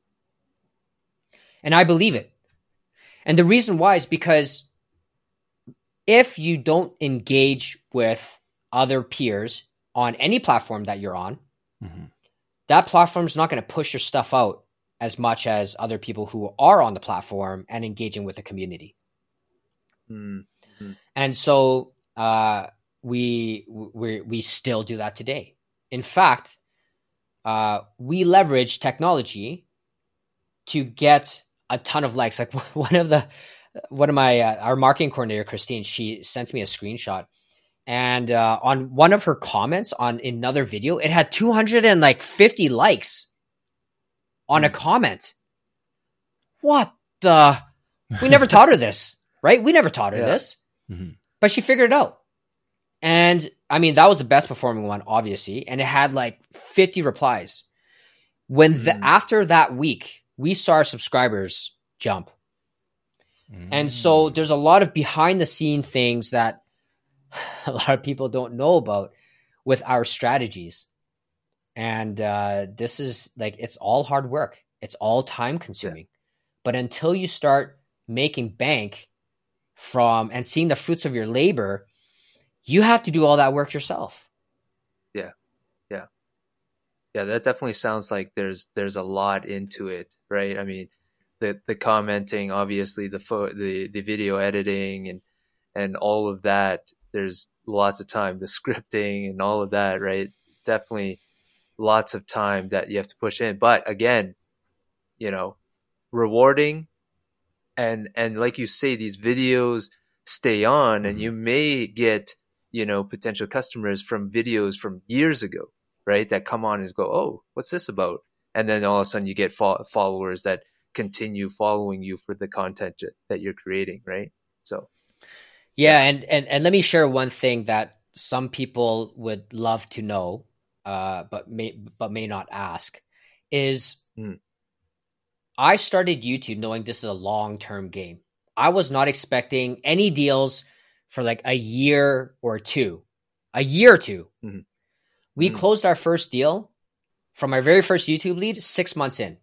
And I believe it. And the reason why is because if you don't engage with other peers on any platform that you're on, Mhm. that platform is not going to push your stuff out as much as other people who are on the platform and engaging with the community. Mm. Mm. And so uh, we we we still do that today. In fact, uh, we leverage technology to get a ton of likes. Like one of the one of my uh, our marketing coordinator, Christine, she sent me a screenshot, and uh, on one of her comments on another video, it had two hundred fifty likes on a comment. What the? We never taught her this, right? We never taught her Yeah. this, Mhm. but she figured it out. And I mean, that was the best performing one, obviously, and it had like fifty replies. When the Mm. after that week, we saw our subscribers jump. And so Mm. there's a lot of behind the scene things that a lot of people don't know about with our strategies. And uh, this is like, it's all hard work. It's all time consuming. But until you start making bank from and seeing the fruits of your labor, you have to do all that work yourself. Yeah, that definitely sounds like there's there's a lot into it, right? I mean, the the commenting, obviously, the pho- the the video editing, and and all of that. There's lots of time, the scripting and all of that, right? Definitely lots of time that you have to push in. But again, you know, rewarding, and and like you say, these videos stay on, and you may get, you know, potential customers from videos from years ago, right? That come on and go, oh, what's this about? And then all of a sudden you get fo- followers that continue following you for the content that you're creating, right? So, Yeah, and, and and let me share one thing that some people would love to know, uh, but may but may not ask, is Mm. I started YouTube knowing this is a long-term game. I was not expecting any deals for like a year or two, a year or two. Mhm. We Mm. closed our first deal from our very first YouTube lead six months in.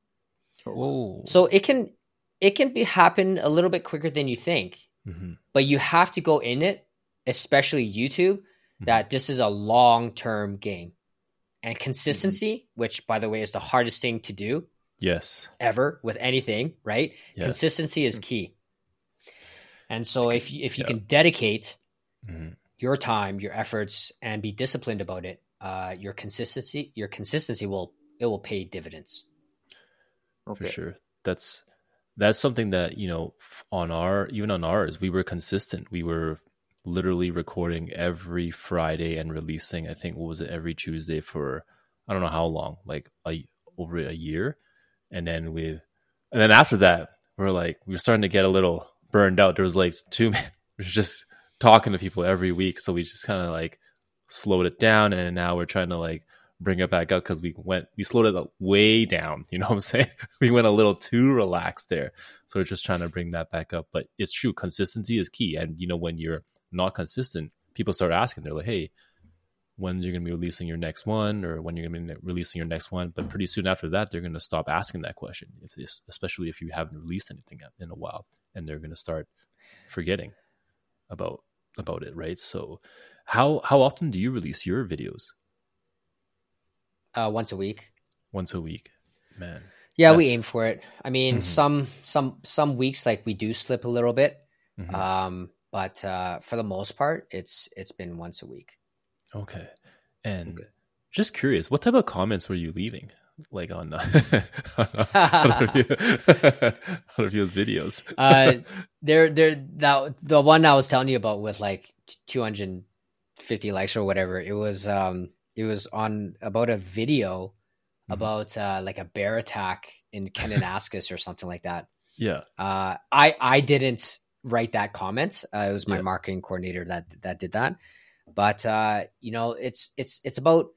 Oh. So it can it can be happen a little bit quicker than you think, Mhm. but you have to go in it, especially YouTube, that this is a long-term game. And consistency, which by the way is the hardest thing to do Yes. ever with anything, right? Yes. Consistency is key. And so if you, if you yeah. can dedicate Mhm. your time, your efforts, and be disciplined about it, uh, your consistency, your consistency will it will pay dividends. okay. For sure. That's that's something that, you know, f- on our even on ours, we were consistent. We were literally recording every Friday and releasing, I think, what was it, every Tuesday for I don't know how long, like a, over a year. And then we and then after that, we're like we were starting to get a little burned out. There was like too many, we were just talking to people every week, so we just kind of like slowed it down, and now we're trying to like bring it back up because we went we slowed it way down. You know what I'm saying? We went a little too relaxed there, so we're just trying to bring that back up. But it's true, consistency is key. And you know, when you're not consistent, people start asking. They're like, "Hey, when you're going to be releasing your next one, or when you're going to be releasing your next one?" But pretty soon after that, they're going to stop asking that question, if this, especially if you haven't released anything in a while, and they're going to start forgetting about about it, right? So, how how often do you release your videos? Uh, once a week. Once a week, man. Yeah, we That's- aim for it. I mean, Mhm. some some some weeks like we do slip a little bit, Mhm. um, but uh, for the most part, it's it's been once a week. Okay. And Okay. just curious, what type of comments were you leaving? Like on, uh, on, on, a few, on a few of those videos? Uh, there, there, that the one I was telling you about with like two hundred fifty likes or whatever. It was, um, it was on about a video Mhm. about uh, like a bear attack in Kananaskis or something like that. Yeah. Uh, I I didn't write that comment. Uh, it was my Yeah. marketing coordinator that that did that. But uh, you know, it's it's it's about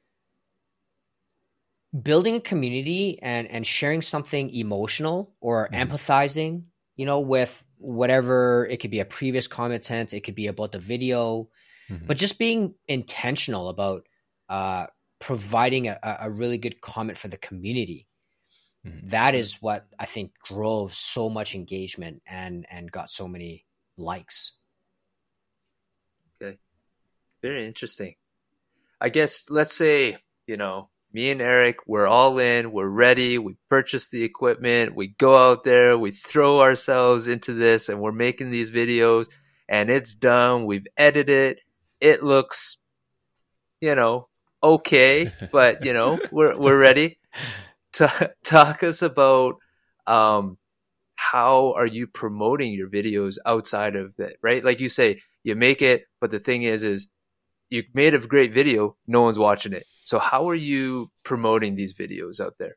building a community and and sharing something emotional or Mhm. empathizing you know, with whatever, it could be a previous content, it could be about the video, Mhm. but just being intentional about uh, providing a, a really good comment for the community. Mhm. That is what I think drove so much engagement and, and got so many likes. Okay. Very interesting. I guess let's say, you know, me and Eric, we're all in, we're ready, we purchase the equipment, we go out there, we throw ourselves into this and we're making these videos and it's done. We've edited. It looks, you know, okay, but you know, we're, we're ready to talk us about, um, how are you promoting your videos outside of that, right? Like you say, you make it, but the thing is, is you made a great video, no one's watching it. So how are you promoting these videos out there?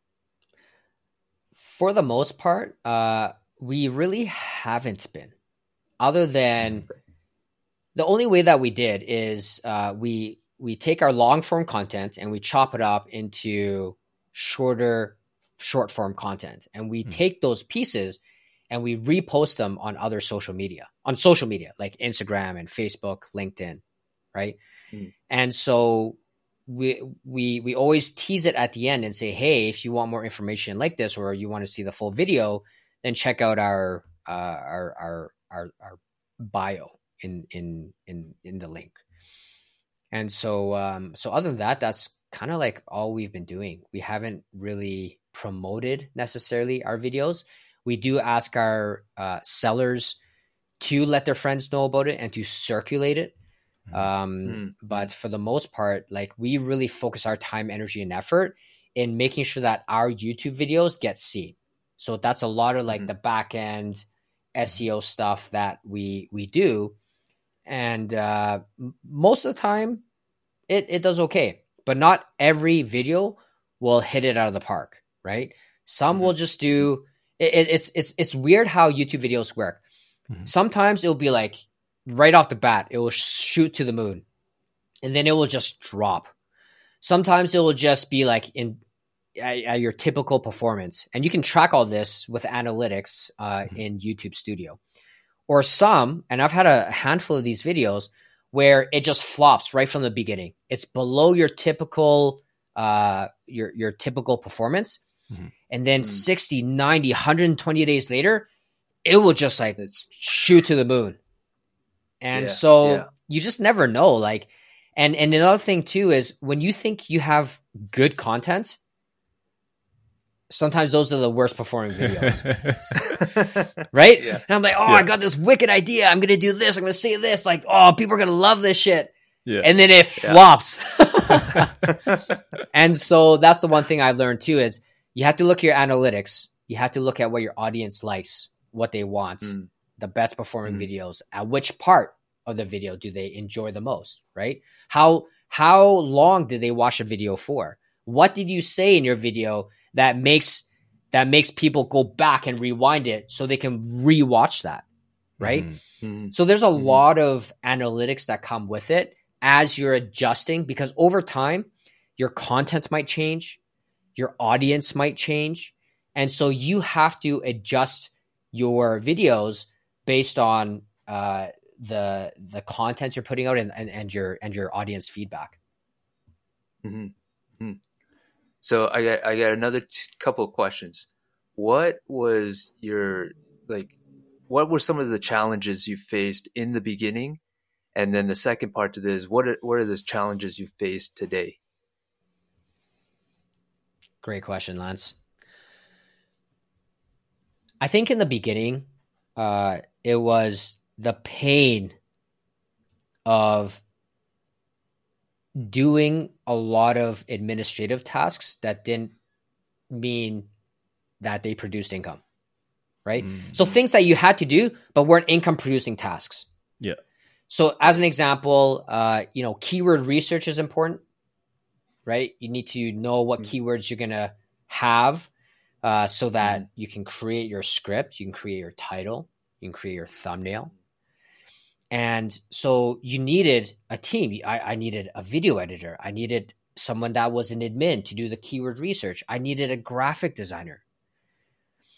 For the most part, uh, we really haven't been. Other than the only way that we did is uh, we we take our long form content and we chop it up into shorter short form content, and we Mhm. take those pieces and we repost them on other social media, on social media like Instagram and Facebook, LinkedIn, right? Mm. And so we we we always tease it at the end and say, hey, if you want more information like this, or you want to see the full video, then check out our uh, our, our our our bio in in in in the link. And so um, so other than that, that's kind of like all we've been doing. We haven't really promoted necessarily our videos. We do ask our uh, sellers to let their friends know about it and to circulate it. Um, Mm. but for the most part, like we really focus our time, energy, and effort in making sure that our YouTube videos get seen. So that's a lot of like Mhm. the back end S E O stuff that we we do, and uh, m- most of the time, it it does okay. But not every video will hit it out of the park, right? Some Mhm. will just do. It, it, it's it's it's weird how YouTube videos work. Mhm. Sometimes it'll be like right off the bat, it will shoot to the moon, and then it will just drop. Sometimes it will just be like in at, at your typical performance, and you can track all this with analytics uh, Mhm. in YouTube Studio. Or some, and I've had a handful of these videos where it just flops right from the beginning. It's below your typical uh, your your typical performance, Mhm. and then Mm. sixty, ninety, one hundred twenty days later, it will just like It's shoot to the moon. And Yeah, so yeah. you just never know. Like, and and another thing too is when you think you have good content, sometimes those are the worst performing videos, right? Yeah. And I'm like, oh, Yeah. I got this wicked idea. I'm gonna do this. I'm gonna say this. Like, oh, people are gonna love this shit. Yeah. And then it Yeah. flops. And so that's the one thing I've learned too is you have to look at your analytics. You have to look at what your audience likes, what they want, Mm. the best performing Mm. videos, at which part of the video do they enjoy the most, right? How how long did they watch a video for? What did you say in your video that makes that makes people go back and rewind it so they can rewatch that, right? Mhm. Mhm. So there's a Mhm. lot of analytics that come with it as you're adjusting, because over time, your content might change, your audience might change. And so you have to adjust your videos based on uh, the the content you're putting out and, and, and your and your audience feedback. Mhm. Mhm. So I got I got another t- couple of questions. What was your like? What were some of the challenges you faced in the beginning? And then the second part to this, what are, what are the challenges you faced today? Great question, Lance. I think in the beginning, uh, it was the pain of doing a lot of administrative tasks that didn't mean that they produced income, right? Mm. So things that you had to do, but weren't income producing tasks. Yeah. So as an example, uh, you know, keyword research is important, right? You need to know what Mm. keywords you're going to have uh, so that Mm. you can create your script, you can create your title, you can create your thumbnail. And so you needed a team. I, I needed a video editor. I needed someone that was an admin to do the keyword research. I needed a graphic designer.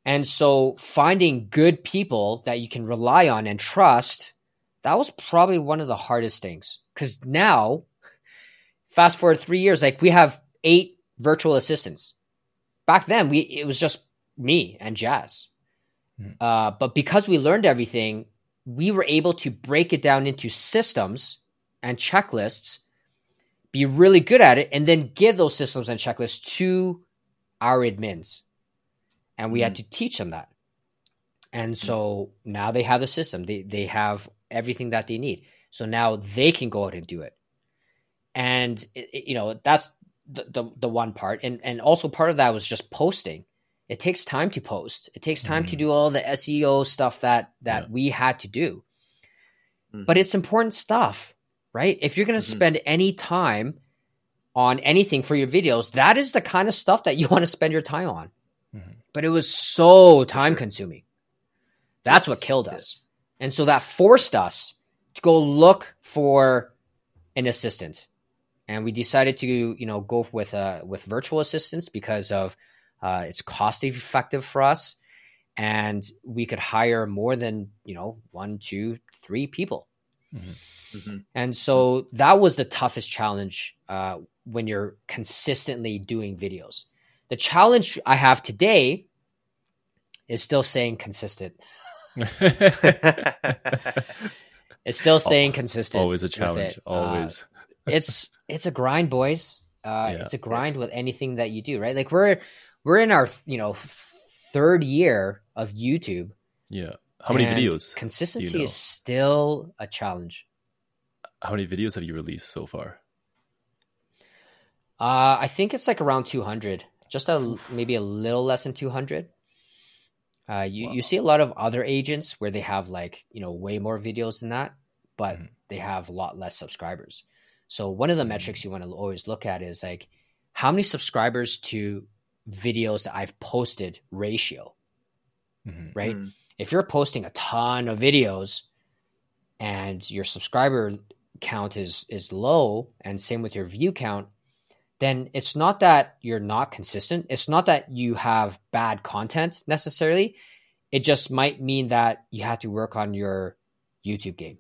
And so finding good people that you can rely on and trust, that was probably one of the hardest things. Because now, fast forward three years, like we have eight virtual assistants. Back then, we it was just me and Jazz. Mm. Uh, but because we learned everything, we were able to break it down into systems and checklists, be really good at it, and then give those systems and checklists to our admins. And we mm. had to teach them that. And so now they have the system. They they have everything that they need. So now they can go out and do it. And, it, it, you know, that's the, the the one part. And and also part of that was just posting. It takes time to post. It takes time mm. to do all the S E O stuff that that yeah. we had to do. Mm. But it's important stuff, right? If you're going to mm-hmm. spend any time on anything for your videos, that is the kind of stuff that you want to spend your time on. Mm-hmm. But it was so time sure. consuming. That's yes. what killed us. Yes. And so that forced us to go look for an assistant. And we decided to, you know, go with uh, with virtual assistants because of uh, it's cost effective for us. And we could hire more than, you know, one, two, three people. Mm-hmm. Mm-hmm. And so that was the toughest challenge uh, when you're consistently doing videos. The challenge I have today is still staying consistent. It's still staying consistent. Always a challenge. Always. Uh, it's it's a grind, boys. Uh, yeah, it's a grind yes. with anything that you do, right? Like we're we're in our you know third year of YouTube. Yeah. How many videos? Consistency you know? is still a challenge. How many videos have you released so far? Uh, I think it's like around two hundred. Just a maybe a little less than two hundred. Uh, you, wow. you see a lot of other agents where they have like, you know, way more videos than that, but mm-hmm. they have a lot less subscribers. So one of the mm-hmm. metrics you want to always look at is like how many subscribers to videos that I've posted ratio, mm-hmm. right? Mm-hmm. If you're posting a ton of videos and your subscriber count is, is low and same with your view count, then it's not that you're not consistent. It's not that you have bad content necessarily. It just might mean that you have to work on your YouTube game.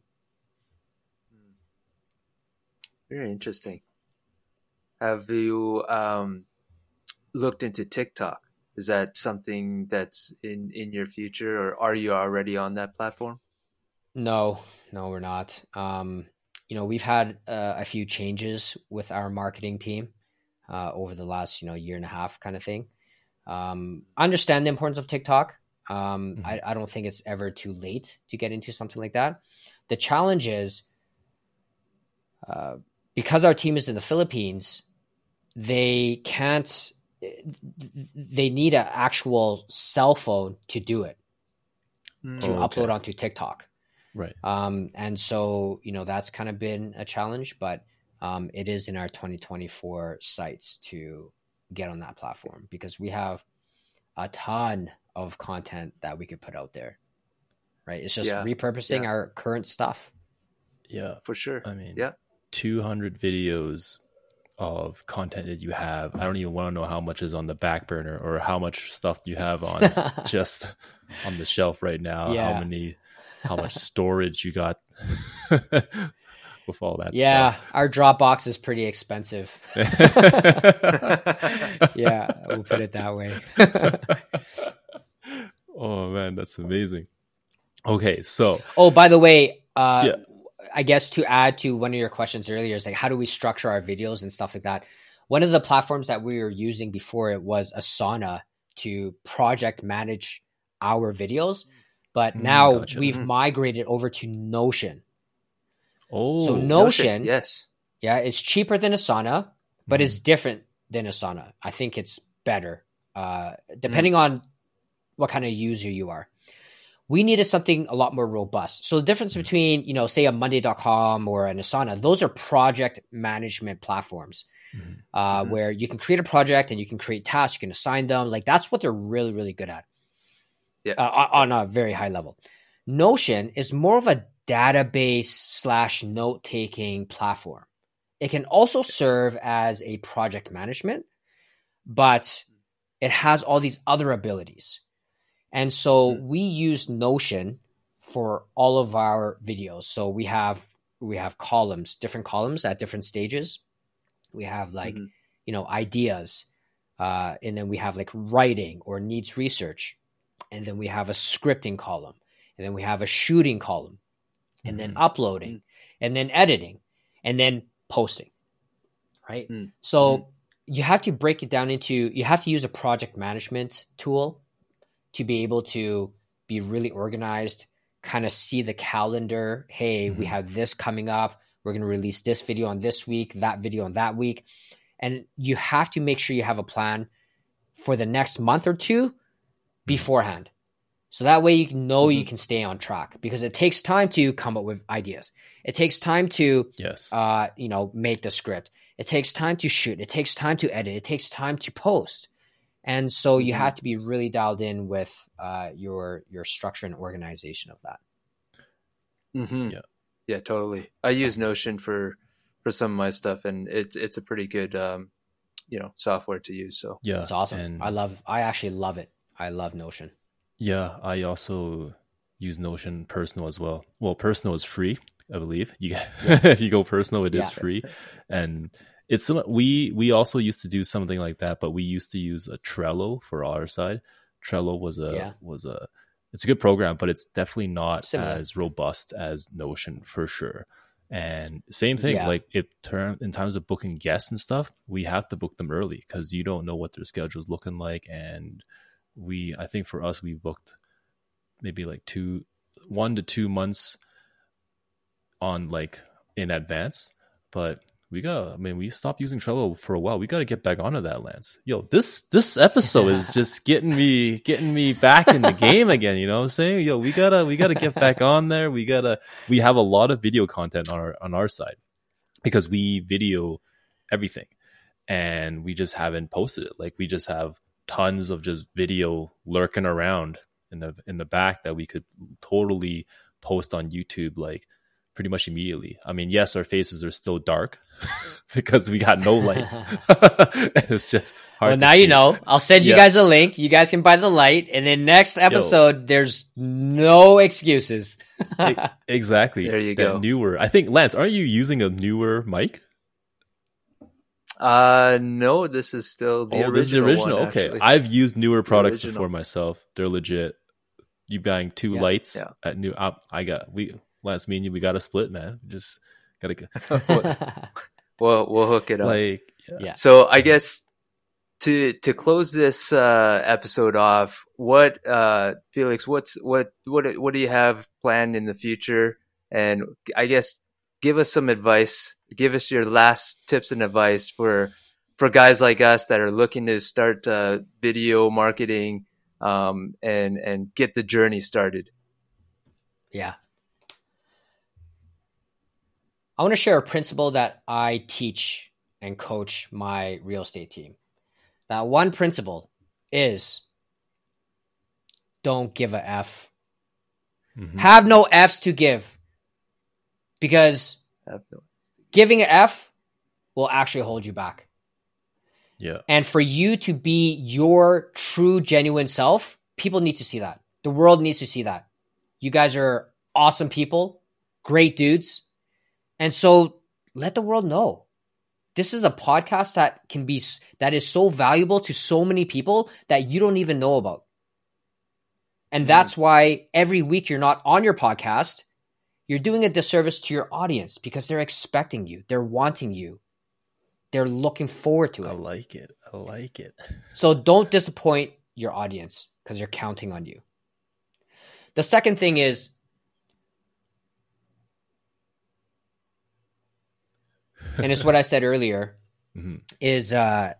Very interesting. Have you um, looked into TikTok? Is that something that's in, in your future, or are you already on that platform? No, no, we're not. Um, you know, we've had uh, a few changes with our marketing team. Uh, over the last, you know, year and a half kind of thing. Um, I understand the importance of TikTok. Um, mm-hmm. I, I don't think it's ever too late to get into something like that. The challenge is uh, because our team is in the Philippines, they can't, they need an actual cell phone to do it, mm-hmm. to oh, okay. upload onto TikTok. Right. Um, and so, you know, that's kind of been a challenge, but Um, it is in our twenty twenty-four sights to get on that platform because we have a ton of content that we could put out there, right? It's just yeah. repurposing yeah. our current stuff. Yeah, for sure. I mean, yeah. two hundred videos of content that you have. I don't even want to know how much is on the back burner or how much stuff you have on just on the shelf right now. Yeah. How many, how much storage you got. With all that yeah, stuff. Our Dropbox is pretty expensive. Yeah, we'll put it that way. Oh man, that's amazing. Okay, so oh, by the way, uh, yeah. I guess to add to one of your questions earlier is like, how do we structure our videos and stuff like that? One of the platforms that we were using before it was Asana to project manage our videos, but now mm, gotcha. we've mm-hmm. migrated over to Notion. Oh, so Notion, Notion, yes, yeah, it's cheaper than Asana, but mm. it's different than Asana. I think it's better, uh, depending mm. on what kind of user you are. We needed something a lot more robust. So the difference between, you know, say a Monday dot com or an Asana, those are project management platforms mm. uh, mm. where you can create a project and you can create tasks, you can assign them. Like that's what they're really, really good at. Yeah, uh, on a very high level. Notion is more of a database slash note-taking platform. It can also serve as a project management, but it has all these other abilities. And so Mm-hmm. we use Notion for all of our videos. So we have we have columns, different columns at different stages. We have like, Mm-hmm. you know, ideas, uh, and then we have like writing or needs research, and then we have a scripting column, and then we have a shooting column, and then Mhm. uploading, and then editing, and then posting, right? Mm-hmm. So you have to break it down into, you have to use a project management tool to be able to be really organized, kind of see the calendar. Hey, we Mhm. have this coming up. We're going to release this video on this week, that video on that week. And you have to make sure you have a plan for the next month or two beforehand. So that way you can know you Mhm. can stay on track, because it takes time to come up with ideas. It takes time to, Yes. uh, you know, make the script. It takes time to shoot. It takes time to edit. It takes time to post. And so you Mhm. have to be really dialed in with uh, your your structure and organization of that. Mm-hmm. Yeah. Yeah, totally. I use Notion for for some of my stuff, and it's it's a pretty good um, you know, software to use. So Yeah. It's awesome. And I love. I actually love it. I love Notion. yeah, I also use Notion Personal as well. Well, Personal is free, I believe. You if you go Personal, it is Yeah. free, and it's some, we we also used to do something like that, but we used to use a Trello for our side. Trello was a Yeah. was a it's a good program, but it's definitely not Similar. as robust as Notion for sure. And same thing, Yeah. like it turn in terms of booking guests and stuff, we have to book them early because you don't know what their schedule's looking like. And we, I think for us, we booked maybe like two, one to two months on like in advance. But we got, I mean, we stopped using Trello for a while. We got to get back onto that, Lance. Yo, this this episode is just getting me getting me back in the game again. You know what I'm saying? Yo, we gotta we gotta get back on there. We gotta we have a lot of video content on our on our side because we video everything, and we just haven't posted it. Like we just have tons of just video lurking around in the in the back that we could totally post on YouTube, like pretty much immediately. I mean, yes, our faces are still dark because we got no lights. And it's just hard Well, to now see. you know. I'll send you Yeah. guys a link. You guys can buy the light, and then next episode, there's no excuses. E- exactly. There you That go. Newer. I think, Lance, aren't you using a newer mic? uh no, this is still the oh, original. this is the original. One, okay. actually. I've used newer products original. before myself. They're legit. You buying two Yeah. lights Yeah. at new. I, I got we. Lance, me and you, we got to split, man. Just gotta get We'll we'll hook it up. like. Yeah. Yeah. So I guess to to close this uh, episode off, what uh, Felix, what's what what what do you have planned in the future? And I guess give us some advice. Give us your last tips and advice for for guys like us that are looking to start uh, video marketing um, and and get the journey started. Yeah. I want to share a principle that I teach and coach my real estate team. That one principle is don't give a F. Mhm. Have no F's to give, because Have no- giving an F will actually hold you back. Yeah. And for you to be your true, genuine self, people need to see that. The world needs to see that. You guys are awesome people, great dudes. And so let the world know. This is a podcast that can be, that is so valuable to so many people that you don't even know about. And that's why every week you're not on your podcast, you're doing a disservice to your audience, because they're expecting you. They're wanting you. They're looking forward to I it. like it. I like it. So don't disappoint your audience, because they're counting on you. The second thing is, and it's what I said earlier, hmm is uh,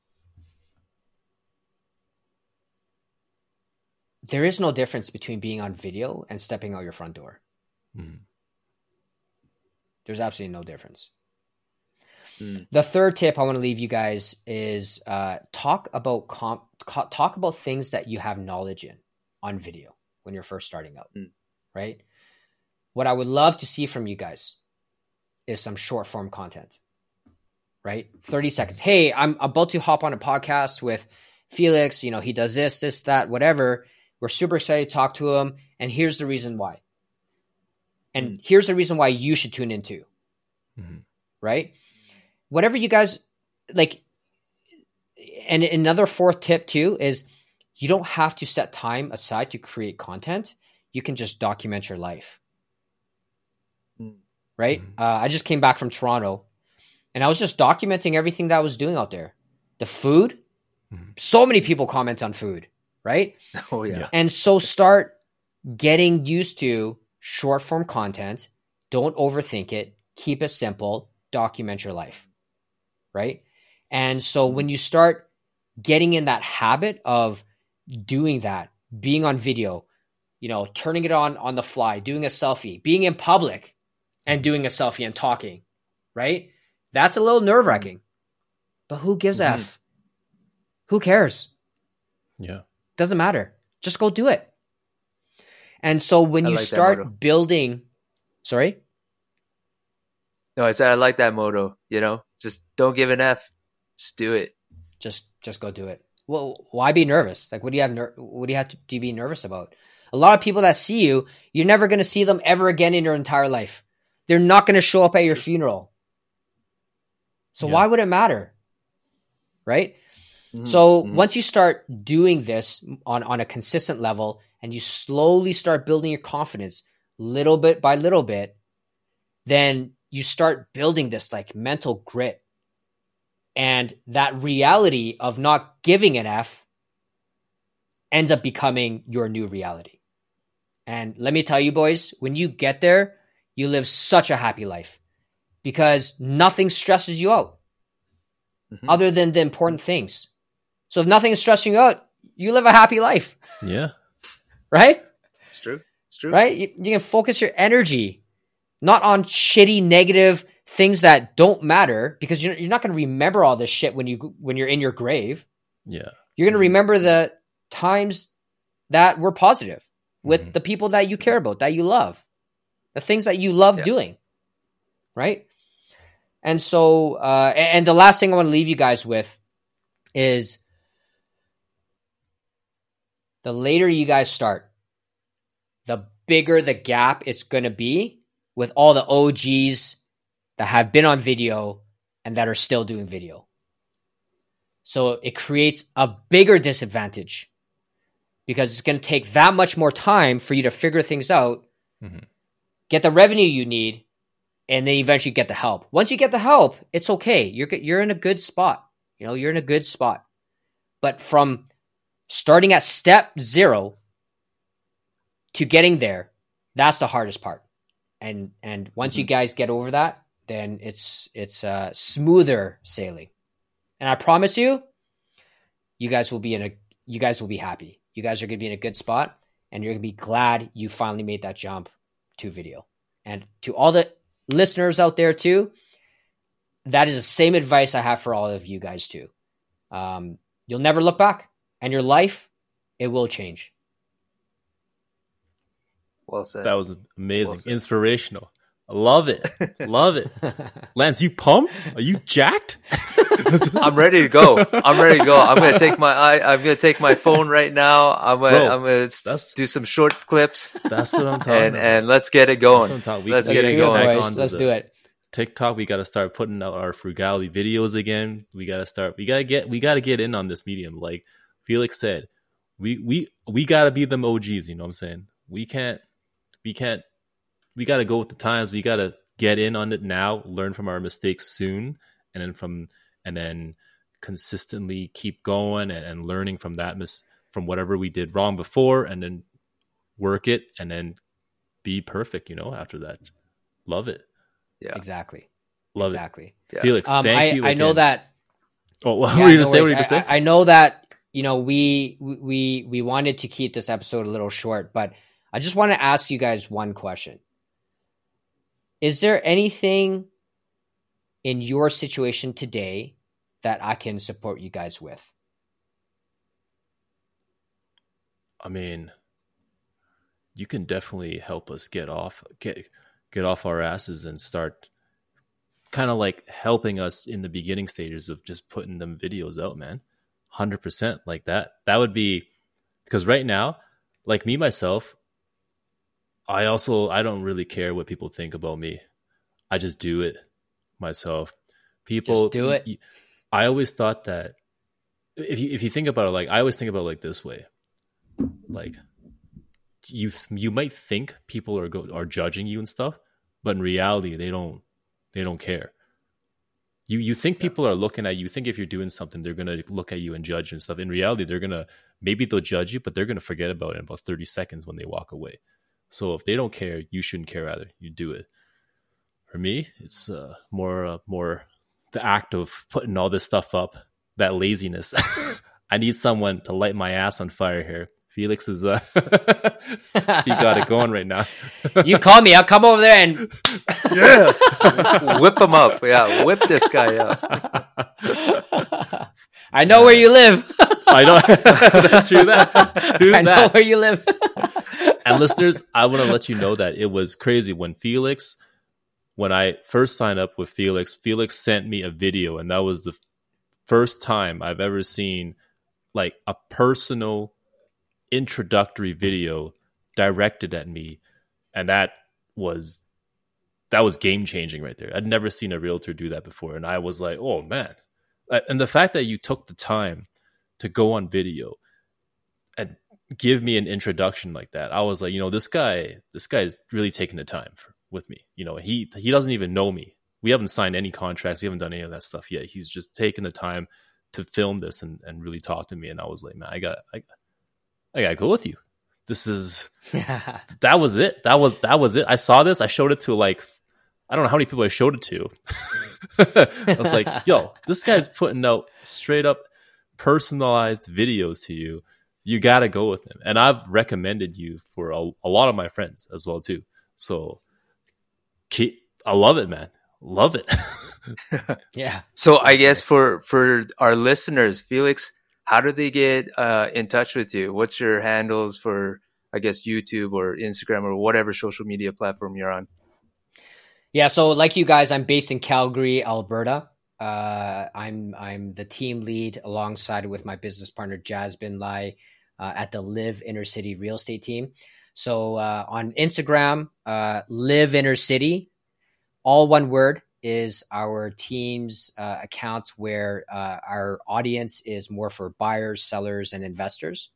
there is no difference between being on video and stepping out your front door. hmm There's absolutely no difference. Mm. The third tip I want to leave you guys is uh, talk about comp, co- talk about things that you have knowledge in on video when you're first starting out, Mm. right? What I would love to see from you guys is some short form content, right? thirty seconds. Hey, I'm about to hop on a podcast with Felix. You know, he does this, this, that, whatever. We're super excited to talk to him. And here's the reason why. And Mm. here's the reason why you should tune in too. Mhm. Right? Whatever you guys like. And another fourth tip too is you don't have to set time aside to create content. You can just document your life. Mm. Right? Mhm. Uh, I just came back from Toronto and I was just documenting everything that I was doing out there. The food, Mhm. so many people comment on food, right? Oh yeah. Yeah. And so start getting used to short form content. Don't overthink it. Keep it simple. Document your life, right? And so when you start getting in that habit of doing that, being on video, you know, turning it on on the fly, doing a selfie, being in public and doing a selfie and talking, right? That's a little nerve wracking, but who gives a Mhm. F? Who cares? Yeah. Doesn't matter. Just go do it. And so when I you like that start motto. building, sorry? No, I said I like that motto. You know, just don't give an F. Just do it. Just just go do it. Well, why be nervous? Like, what do you have? Ner- what do you have to, to be nervous about? A lot of people that see you, you're never going to see them ever again in your entire life. They're not going to show up at your funeral. So Yeah. why would it matter? Right? Mhm. So Mhm. once you start doing this on, on a consistent level and you slowly start building your confidence little bit by little bit, then you start building this like mental grit. And that reality of not giving an F ends up becoming your new reality. And let me tell you, boys, when you get there, you live such a happy life because nothing stresses you out Mhm. other than the important things. So if nothing is stressing you out, you live a happy life, Yeah. right? It's true. It's true. Right? You, you can focus your energy not on shitty, negative things that don't matter because you're, you're not going to remember all this shit when you when you're in your grave. Yeah. You're going to remember the times that were positive with Mhm. the people that you care about, that you love, the things that you love Yeah. doing, right? And so, uh, and, and the last thing I want to leave you guys with is the later you guys start, the bigger the gap it's going to be with all the O Gs that have been on video and that are still doing video. So it creates a bigger disadvantage because it's going to take that much more time for you to figure things out, Mhm. get the revenue you need, and then eventually get the help. Once you get the help, it's okay. You're you're in a good spot. You know, you're in a good spot. But from starting at step zero to getting there, that's the hardest part. And and once you guys get over that, then it's it's uh, smoother sailing. And I promise you, you guys will be in a you guys will be happy. You guys are going to be in a good spot, and you're going to be glad you finally made that jump to video. And to all the listeners out there too, that is the same advice I have for all of you guys too. Um, you'll never look back, and your life, it will change. Well said. That was amazing. Well said. Inspirational. I love it. Love it. Lance, you pumped? Are you jacked? I'm ready to go. I'm ready to go. I'm gonna take my I, I'm gonna take my phone right now. I'm gonna Bro, I'm gonna s- that's- do some short clips That's what I'm talking and about. and let's get it That's what going. I'm talking- we- Let's we get gotta it get going. back boys. onto Let's the do it. TikTok. We got to start putting out our frugality videos again. We got to start. We got to get. We got to get in on this medium. Like Felix said, we we we got to be them O Gs. You know what I'm saying? We can't. We can't. We got to go with the times. We got to get in on it now. Learn from our mistakes soon, and then from and then consistently keep going and, and learning from that mis from whatever we did wrong before, and then work it, and then be perfect. You know, after that, love it. Yeah. Exactly. Love exactly. it. Yeah. Felix, Um, thank I, you. I know again. that. Oh, what Yeah, were you no gonna say? What worries. were you gonna say? I, I know that, you know, we we we wanted to keep this episode a little short, but I just want to ask you guys one question. Is there anything in your situation today that I can support you guys with? I mean, you can definitely help us get off get get off our asses and start kind of like helping us in the beginning stages of just putting them videos out, man. one hundred percent like that. That would be because right now like me myself, I also I don't really care what people think about me. I just do it myself. People Just do it. I always thought that if you if you think about it, like I always think about it like this way, like you you might think people are go, are judging you and stuff, but in reality they don't they don't care. You you think people are looking at you. You think if you're doing something, they're gonna look at you and judge and stuff. In reality, they're gonna maybe they'll judge you, but they're gonna forget about it in about thirty seconds when they walk away. So if they don't care, you shouldn't care either. You do it. For me, it's uh, more uh, more the act of putting all this stuff up, that laziness. I need someone to light my ass on fire here. Felix is uh, he got it going right now. You call me, I'll come over there and Yeah, whip him up. Yeah, whip this guy up. I know where you live. I know. That's true. That true I know that. where you live. And listeners, I want to let you know that it was crazy when Felix, when I first signed up with Felix, Felix sent me a video, and that was the first time I've ever seen like a personal introductory video directed at me, and that was that was game changing right there. I'd never seen a realtor do that before, and I was like, oh man. And the fact that you took the time to go on video and give me an introduction like that, I was like, you know, this guy this guy is really taking the time for, with me. You know, he he doesn't even know me. We haven't signed any contracts, we haven't done any of that stuff yet. He's just taking the time to film this and, and really talk to me. And I was like, man, I got I I gotta go with you. This is that was it. That was that was it. I saw this. I showed it to like I don't know how many people I showed it to. I was like, yo, this guy's putting out straight up personalized videos to you. You gotta go with him. And I've recommended you for a, a lot of my friends as well too. So keep, I love it, man. Love it. Yeah. So I guess for for our listeners, Felix, how do they get uh, in touch with you? What's your handles for, I guess, YouTube or Instagram or whatever social media platform you're on? Yeah, so like you guys, I'm based in Calgary, Alberta. Uh, I'm I'm the team lead alongside with my business partner Jasmine Lai uh, at the Live Inner City Real Estate team. So uh, on Instagram, uh, Live Inner City, all one word, is our team's uh, account where uh, our audience is more for buyers, sellers, and investors.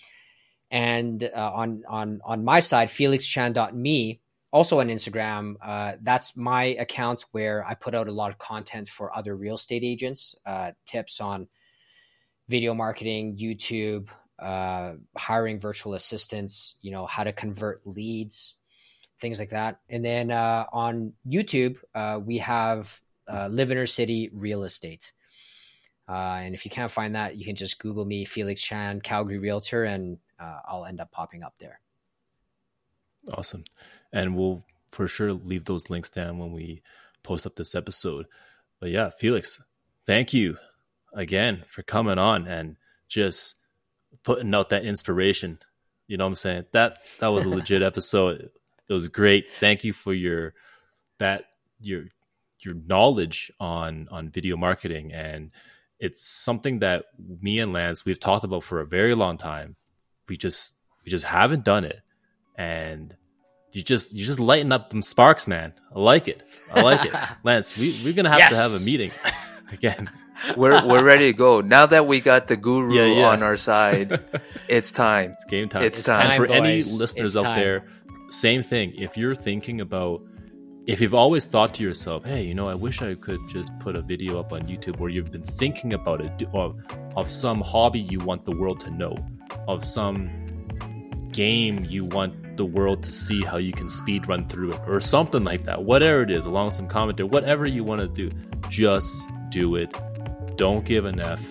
And uh, on on on my side, felix chan dot me. Also on Instagram, uh, that's my account where I put out a lot of content for other real estate agents, uh, tips on video marketing, YouTube, uh, hiring virtual assistants, you know, how to convert leads, things like that. And then uh, on YouTube, uh, we have uh, Live Inner City Real Estate. Uh, and if you can't find that, you can just Google me, Felix Chan, Calgary Realtor, and uh, I'll end up popping up there. Awesome. And we'll for sure leave those links down when we post up this episode. But yeah, Felix, thank you again for coming on and just putting out that inspiration. You know what I'm saying? That that was a legit episode. It was great. Thank you for your that your your knowledge on on video marketing. And it's something that me and Lance, we've talked about for a very long time. We just we just haven't done it. And you just you just lighten up them sparks, man. I like it. I like it. Lance, we, we're gonna have Yes. to have a meeting again. We're we're ready to go. Now that we got the guru Yeah, yeah. on our side, it's time. It's game time. It's And time, for any boys. listeners It's out time. there, same thing. If you're thinking about, if you've always thought to yourself, hey, you know, I wish I could just put a video up on YouTube, or you've been thinking about it, do- of, of some hobby you want the world to know, of some game you want the world to see how you can speed run through it, or something like that, whatever it is, along with some commentary, whatever you want to do, just do it. Don't give an F.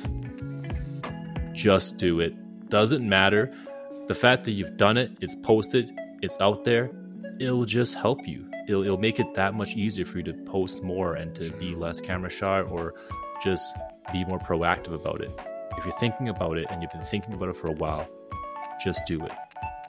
Just do it. Doesn't matter. The fact that you've done it, it's posted, it's out there, it'll just help you. It'll, it'll make it that much easier for you to post more and to be less camera shy, or just be more proactive about it. If you're thinking about it and you've been thinking about it for a while, just do it.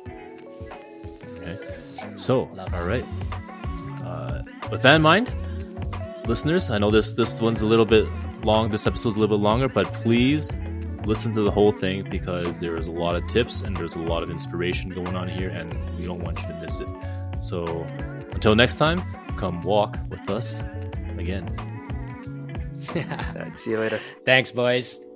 Okay. So, Love it. all right. Uh, with that in mind, listeners, I know this this one's a little bit long. This episode's a little bit longer, but please listen to the whole thing because there's a lot of tips and there's a lot of inspiration going on here, and we don't want you to miss it. So until next time, come walk with us again. All right, see you later. Thanks, boys.